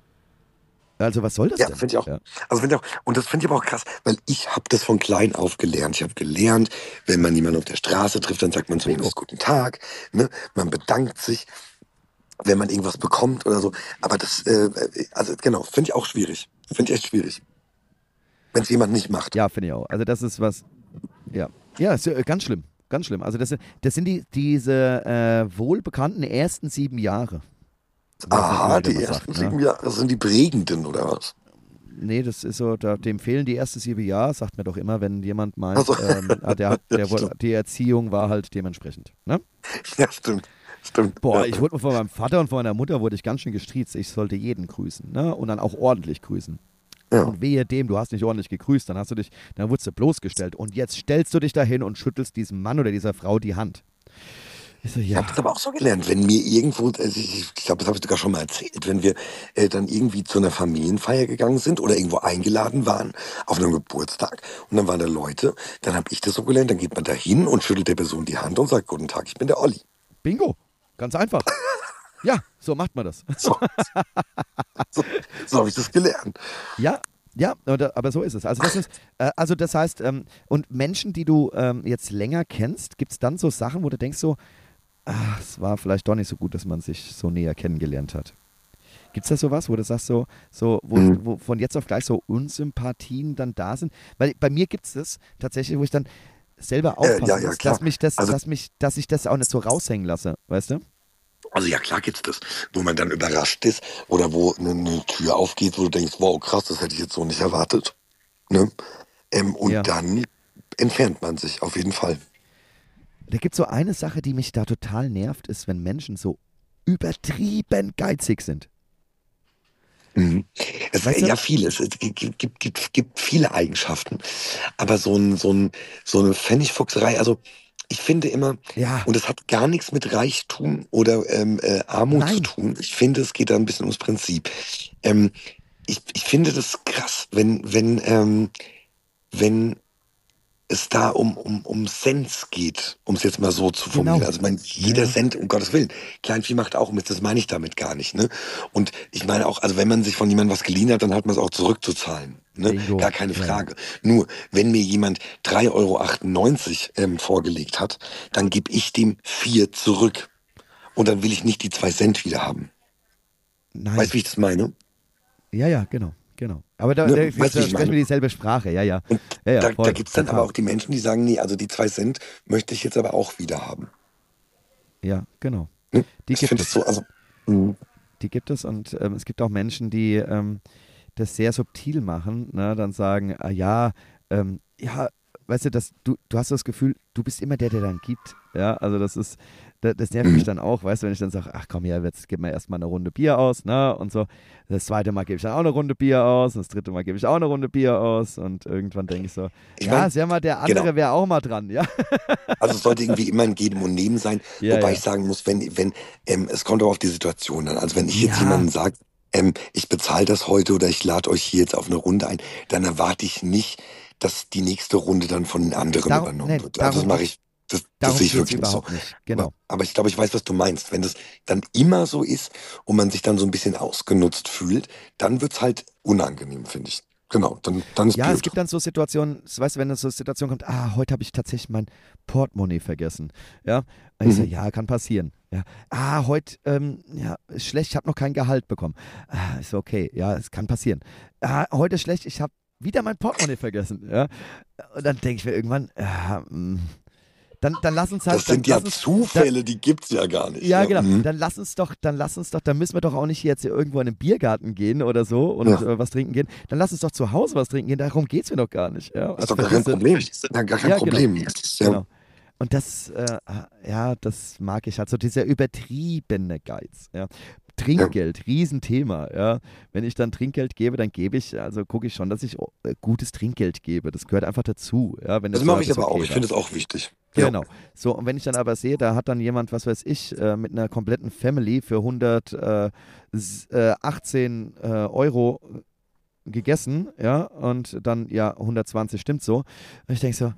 Also, was soll das
Ja,
denn?
finde ich auch.
Ja,
Also finde ich auch. Und das finde ich aber auch krass, weil ich habe das von klein auf gelernt. Ich habe gelernt, wenn man jemanden auf der Straße trifft, dann sagt man
Bingo.
zumindest guten Tag. Ne? Man bedankt sich, wenn man irgendwas bekommt oder so. Aber das, äh, also genau, finde ich auch schwierig. Finde ich echt schwierig, wenn es jemand nicht macht.
Ja, finde ich auch. Also, das ist was, ja, ja, ist, äh, ganz schlimm. Ganz schlimm. Also das sind, das sind die, diese äh, wohlbekannten ersten sieben Jahre, was man
Aha,
immer
die
immer
ersten
sagt. Ne?
sieben Jahre sind die prägenden oder was?
Nee, das ist so, da, dem fehlen die ersten sieben Jahre, sagt mir doch immer, wenn jemand meint,
Also,
ähm, ah, der hat,
ja,
der wurde,
stimmt.
die Erziehung war halt dementsprechend. Ne?
Ja, stimmt. Stimmt.
Boah,
Ja,
ich wurde von meinem Vater und von meiner Mutter wurde ich ganz schön gestriezt. Ich sollte jeden grüßen, ne? Und dann auch ordentlich grüßen.
ja.
Und wehe dem, du hast nicht ordentlich gegrüßt, dann hast du dich, dann wurdest du bloßgestellt. Und jetzt stellst du dich dahin und schüttelst diesem Mann oder dieser Frau die Hand. Ich so,
Ich
ja,
habe das aber auch so gelernt, wenn mir irgendwo, also ich, ich glaube, das habe ich sogar schon mal erzählt, wenn wir äh, dann irgendwie zu einer Familienfeier gegangen sind oder irgendwo eingeladen waren auf einem Geburtstag und dann waren da Leute, dann habe ich das so gelernt, dann geht man da hin und schüttelt der Person die Hand und sagt, guten Tag, ich bin der Olli.
bingo. Ganz einfach. Ja, so macht man das.
So, so, so habe ich das gelernt.
Ja, ja, oder, aber so ist es. Also das ist, äh, also das heißt, ähm, und Menschen, die du ähm, jetzt länger kennst, gibt es dann so Sachen, wo du denkst so, ach, es war vielleicht doch nicht so gut, dass man sich so näher kennengelernt hat. Gibt es da sowas, wo du sagst, so, so wo,
Mhm.
wo von jetzt auf gleich so Unsympathien dann da sind? Weil bei mir gibt es das tatsächlich, wo ich dann selber
Äh, ja,
aufpassen
ja,
muss,
klar.
dass mich das,
Also,
dass mich, dass ich das auch nicht so raushängen lasse, weißt du?
also ja, klar gibt's das, wo man dann überrascht ist oder wo eine, eine Tür aufgeht, wo du denkst, wow, krass, das hätte ich jetzt so nicht erwartet. Ne? Ähm, und
Ja.
dann entfernt man sich auf jeden Fall.
Da gibt es so eine Sache, die mich da total nervt, ist, wenn Menschen so übertrieben geizig sind.
Mhm. Es,
Weißt
äh,
du?
ja, vieles. Es gibt, gibt, gibt, gibt viele Eigenschaften. Aber so, ein, so, ein, so eine Pfennigfuchserei, also ich finde immer,
Ja,
und das hat gar nichts mit Reichtum oder ähm, äh, Armut zu
nein,
tun. Ich finde, es geht da ein bisschen ums Prinzip. Ähm, ich, ich finde das krass, wenn, wenn, ähm, wenn es da um, um, um Cents geht, um es jetzt mal so zu formulieren.
genau.
Also ich meine,
Ja,
jeder
ja,
Cent, um Gottes Willen, Kleinvieh macht auch Mist, das meine ich damit gar nicht. Ne? Und ich meine auch, also wenn man sich von jemandem was geliehen hat, dann hat man es auch zurückzuzahlen. Ne?
bingo.
Gar keine
Ja, ja.
Frage. Nur, wenn mir jemand drei Euro achtundneunzig ähm, vorgelegt hat, dann gebe ich dem vier zurück. Und dann will ich nicht die zwei Cent wieder haben. Weißt
Nein.
du, wie ich das meine?
Ja, ja, genau, genau. Aber da,
Ne?
da,
Weißt du, wie
da
ich
sprechen
meine?
wir dieselbe Sprache, ja, ja.
Und
Ja, ja,
da, da
voll,
gibt's dann aber
total.
auch die Menschen, die sagen, nee, also die zwei Cent möchte ich jetzt aber auch wieder haben.
Ja, genau.
Ne?
Die
Ich
gibt
finde es
es.
so, also, mh,
Die gibt es und ähm, es gibt auch Menschen, die ähm, das sehr subtil machen, ne? Dann sagen, ah, ja, ähm, ja, weißt du, das, du, du hast das Gefühl, du bist immer der, der dann gibt. Ja, also das ist, das, das nervt mich
mh.
dann auch, weißt du, wenn ich dann sage, ach komm, ja, jetzt gib mir erstmal eine Runde Bier aus, ne? Und so. Das zweite Mal gebe ich dann auch eine Runde Bier aus, und das dritte Mal gebe ich auch eine Runde Bier aus und irgendwann denke ich so,
Ich
ja,
meine,
sag mal, der
genau.
andere wäre auch mal dran, ja.
Also es sollte irgendwie immer ein Geben und Nehmen sein,
Ja,
wobei ich
ja.
sagen muss, wenn, wenn, ähm, es kommt auch auf die Situation an. Also wenn ich jetzt
Ja,
jemanden sage, ähm, ich bezahle das heute oder ich lade euch hier jetzt auf eine Runde ein, dann erwarte ich nicht, dass die nächste Runde dann von den anderen
darum,
übernommen
nein,
wird. Also das
darum
mache
geht's,
ich, das, das sehe
darum
ich
geht's
wirklich so.
überhaupt nicht.
Aber,
Genau.
aber ich glaube, ich weiß, was du meinst. Wenn das dann immer so ist und man sich dann so ein bisschen ausgenutzt fühlt, dann wird's halt unangenehm, finde ich. genau, dann, dann ist
Ja,
blöd.
es gibt dann so Situationen, weißt du, wenn so eine Situation kommt, ah, heute habe ich tatsächlich mein Portemonnaie vergessen. Ja, und ich so,
Mhm.
ja, kann passieren. Ja, ah, heute, ähm, ja, ist schlecht, ich habe noch kein Gehalt bekommen. Ah, ist okay, ja, es kann passieren. Ah, heute ist schlecht, ich habe wieder mein Portemonnaie vergessen. Ja, und dann denke ich mir irgendwann, ja, mh, dann, dann lass uns
Das
halt, dann
sind
lass
ja
uns, da,
Zufälle, die gibt's ja gar nicht.
ja,
Ja,
genau.
mhm.
Dann lass uns doch, dann lass uns doch, dann müssen wir doch auch nicht jetzt hier irgendwo in einen Biergarten gehen oder so und
Ja,
äh, was trinken gehen. Dann lass uns doch zu Hause was trinken gehen. Darum geht es mir doch gar nicht. Ja,
ist
also
doch gar kein
verstehst du?
Problem. Ja, gar kein
Ja, genau,
Problem. Das ist ja,
genau. Und das, äh, ja, das mag ich halt. So dieser übertriebene Geiz. Ja.
ja.
Trinkgeld, Riesenthema. Ja. Wenn ich dann Trinkgeld gebe, dann gebe ich, also gucke ich schon, dass ich äh, gutes Trinkgeld gebe. Das gehört einfach dazu. Ja, wenn der
Das mache ich
Service
aber auch.
okay
Ich
war.
finde es auch wichtig. Ja,
Genau. So, und wenn ich dann aber sehe, da hat dann jemand, was weiß ich, äh, mit einer kompletten Family für hundertachtzehn äh, Euro gegessen, ja, und dann, ja, hundertzwanzig stimmt so. Und ich denke so,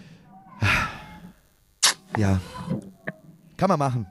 ja, kann man machen.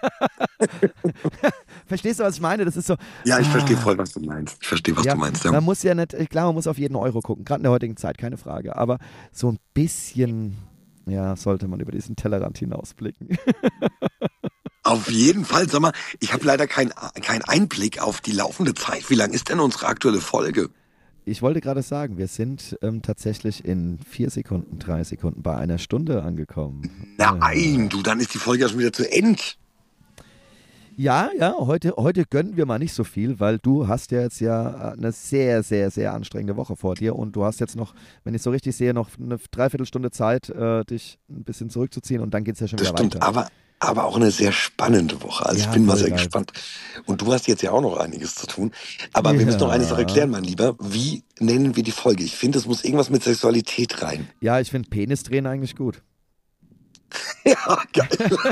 Verstehst du, was ich meine? Das ist so,
ja, ich verstehe
ah,
voll, was du meinst. Ich verstehe, was
ja,
du meinst. Ja.
man muss ja nicht, klar, man muss auf jeden Euro gucken, gerade in der heutigen Zeit, keine Frage, aber so ein bisschen, ja, sollte man über diesen Tellerrand hinausblicken.
Auf jeden Fall, sag mal, ich habe leider keinen kein Einblick auf die laufende Zeit. Wie lang ist denn unsere aktuelle Folge?
Ich wollte gerade sagen, wir sind ähm, tatsächlich in vier Sekunden, drei Sekunden bei einer Stunde angekommen.
Nein,
Äh,
du, dann ist die Folge ja schon wieder zu Ende.
ja, ja, heute, heute gönnen wir mal nicht so viel, weil du hast ja jetzt ja eine sehr, sehr, sehr anstrengende Woche vor dir und du hast jetzt noch, wenn ich so richtig sehe, noch eine Dreiviertelstunde Zeit, äh, dich ein bisschen zurückzuziehen und dann geht es ja schon
Das
wieder
stimmt,
weiter.
aber, aber auch eine sehr spannende Woche. Also ich
Ja,
bin mal
voll
sehr
geil.
gespannt. Und du hast jetzt ja auch noch einiges zu tun. Aber wir müssen noch eine Sache
Ja,
klären, mein Lieber. Wie nennen wir die Folge? Ich finde, es muss irgendwas mit Sexualität rein.
ja, ich finde Penis drehen eigentlich gut.
Ja, geil.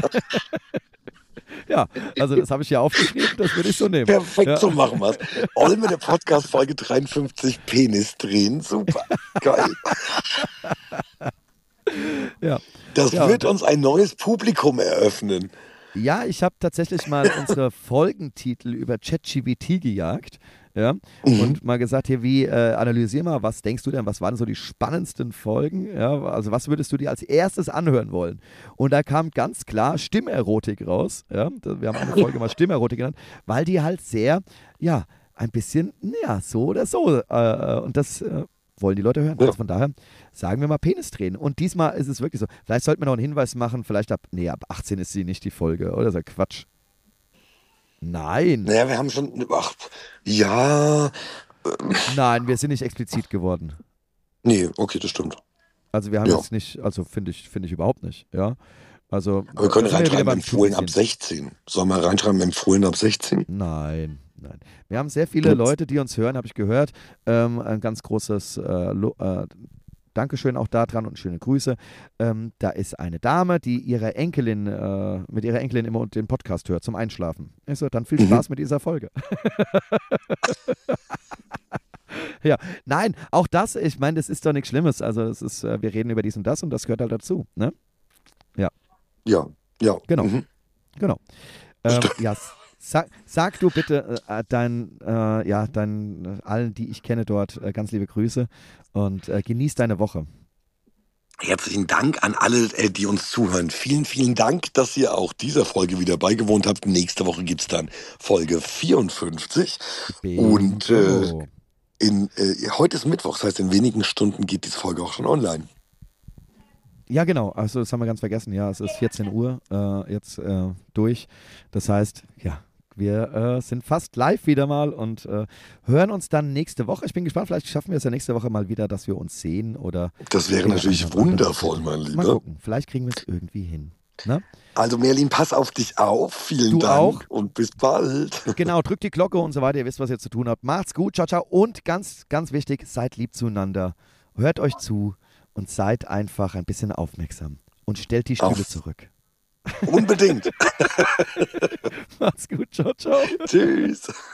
Ja, also das habe ich hier aufgeschrieben, das würde ich so nehmen.
Perfekt,
Ja.
so machen wir's. Olme, der Podcast Folge dreiundfünfzig, Penis drehen. Super. Geil.
Ja,
Das
ja,
wird
und
uns ein neues Publikum eröffnen.
ja, ich habe tatsächlich mal unsere Folgentitel über ChatGPT gejagt, ja,
Mhm.
und mal gesagt, hier, wie, äh, analysier mal, was denkst du denn, was waren so die spannendsten Folgen, ja, also was würdest du dir als erstes anhören wollen? Und da kam ganz klar Stimmerotik raus, ja, wir haben eine Folge mal Stimmerotik genannt, weil die halt sehr, ja, ein bisschen, ja, so oder so, äh, und das äh, wollen die Leute hören.
Ja.
Also von daher sagen wir mal Penis drehen. Und diesmal ist es wirklich so. Vielleicht sollten wir noch einen Hinweis machen, vielleicht ab, nee, ab achtzehn ist sie nicht die Folge, oder? Das ist ja Quatsch. Nein,
Naja, wir haben schon, ach, ja,
nein, wir sind nicht explizit geworden.
nee, okay, das stimmt.
Also wir haben
Ja.
jetzt nicht, also finde ich, finde ich überhaupt nicht, ja. Also,
Aber wir
da
können
sind wir wieder
reinschreiben,
beim
empfohlen ab
Typisieren.
sechzehn. Sollen wir reinschreiben, empfohlen ab sechzehn?
Nein, nein. Wir haben sehr viele Leute, die uns hören, habe ich gehört. Ähm, ein ganz großes äh, Lo äh, Dankeschön auch da dran und schöne Grüße. Ähm, da ist eine Dame, die ihre Enkelin, äh, mit ihrer Enkelin immer den Podcast hört zum Einschlafen. Ich so, dann viel
Mhm.
Spaß mit dieser Folge. Ja, nein, auch das, ich meine, das ist doch nichts Schlimmes. Also es ist, äh, wir reden über dies und das und das gehört halt dazu. Ne?
Ja, ja.
Genau.
Mhm.
Genau. Ähm, ja, sag, sag du bitte äh, dein, äh, ja, dein, äh, allen, die ich kenne dort, äh, ganz liebe Grüße und äh, genieß deine Woche.
Herzlichen Dank an alle, äh, die uns zuhören. Vielen, vielen Dank, dass ihr auch dieser Folge wieder beigewohnt habt. Nächste Woche gibt's dann Folge vierundfünfzig. Und äh,
Bingo.
in, äh, heute ist Mittwoch, das heißt, in wenigen Stunden geht diese Folge auch schon online.
Ja, genau. Also das haben wir ganz vergessen. Ja, es ist vierzehn Uhr äh, jetzt äh, durch. Das heißt, ja, wir äh, sind fast live wieder mal und äh, hören uns dann nächste Woche. Ich bin gespannt, vielleicht schaffen wir es ja nächste Woche mal wieder, dass wir uns sehen oder
Das wäre
in
natürlich
einer anderen
wundervoll,
Zeit.
mein
Mal
Lieber.
gucken. Vielleicht kriegen wir es irgendwie hin. Ne?
Also Merlin, pass auf dich auf. Vielen
Du
Dank
auch.
und bis bald.
Genau, drückt die Glocke und so weiter. Ihr wisst, was ihr zu tun habt. Macht's gut. Ciao, ciao. Und ganz, ganz wichtig, seid lieb zueinander. Hört euch zu und seid einfach ein bisschen aufmerksam. Und stellt die Stühle
Auf.
zurück.
Unbedingt.
Macht's gut. Ciao, ciao.
Tschüss.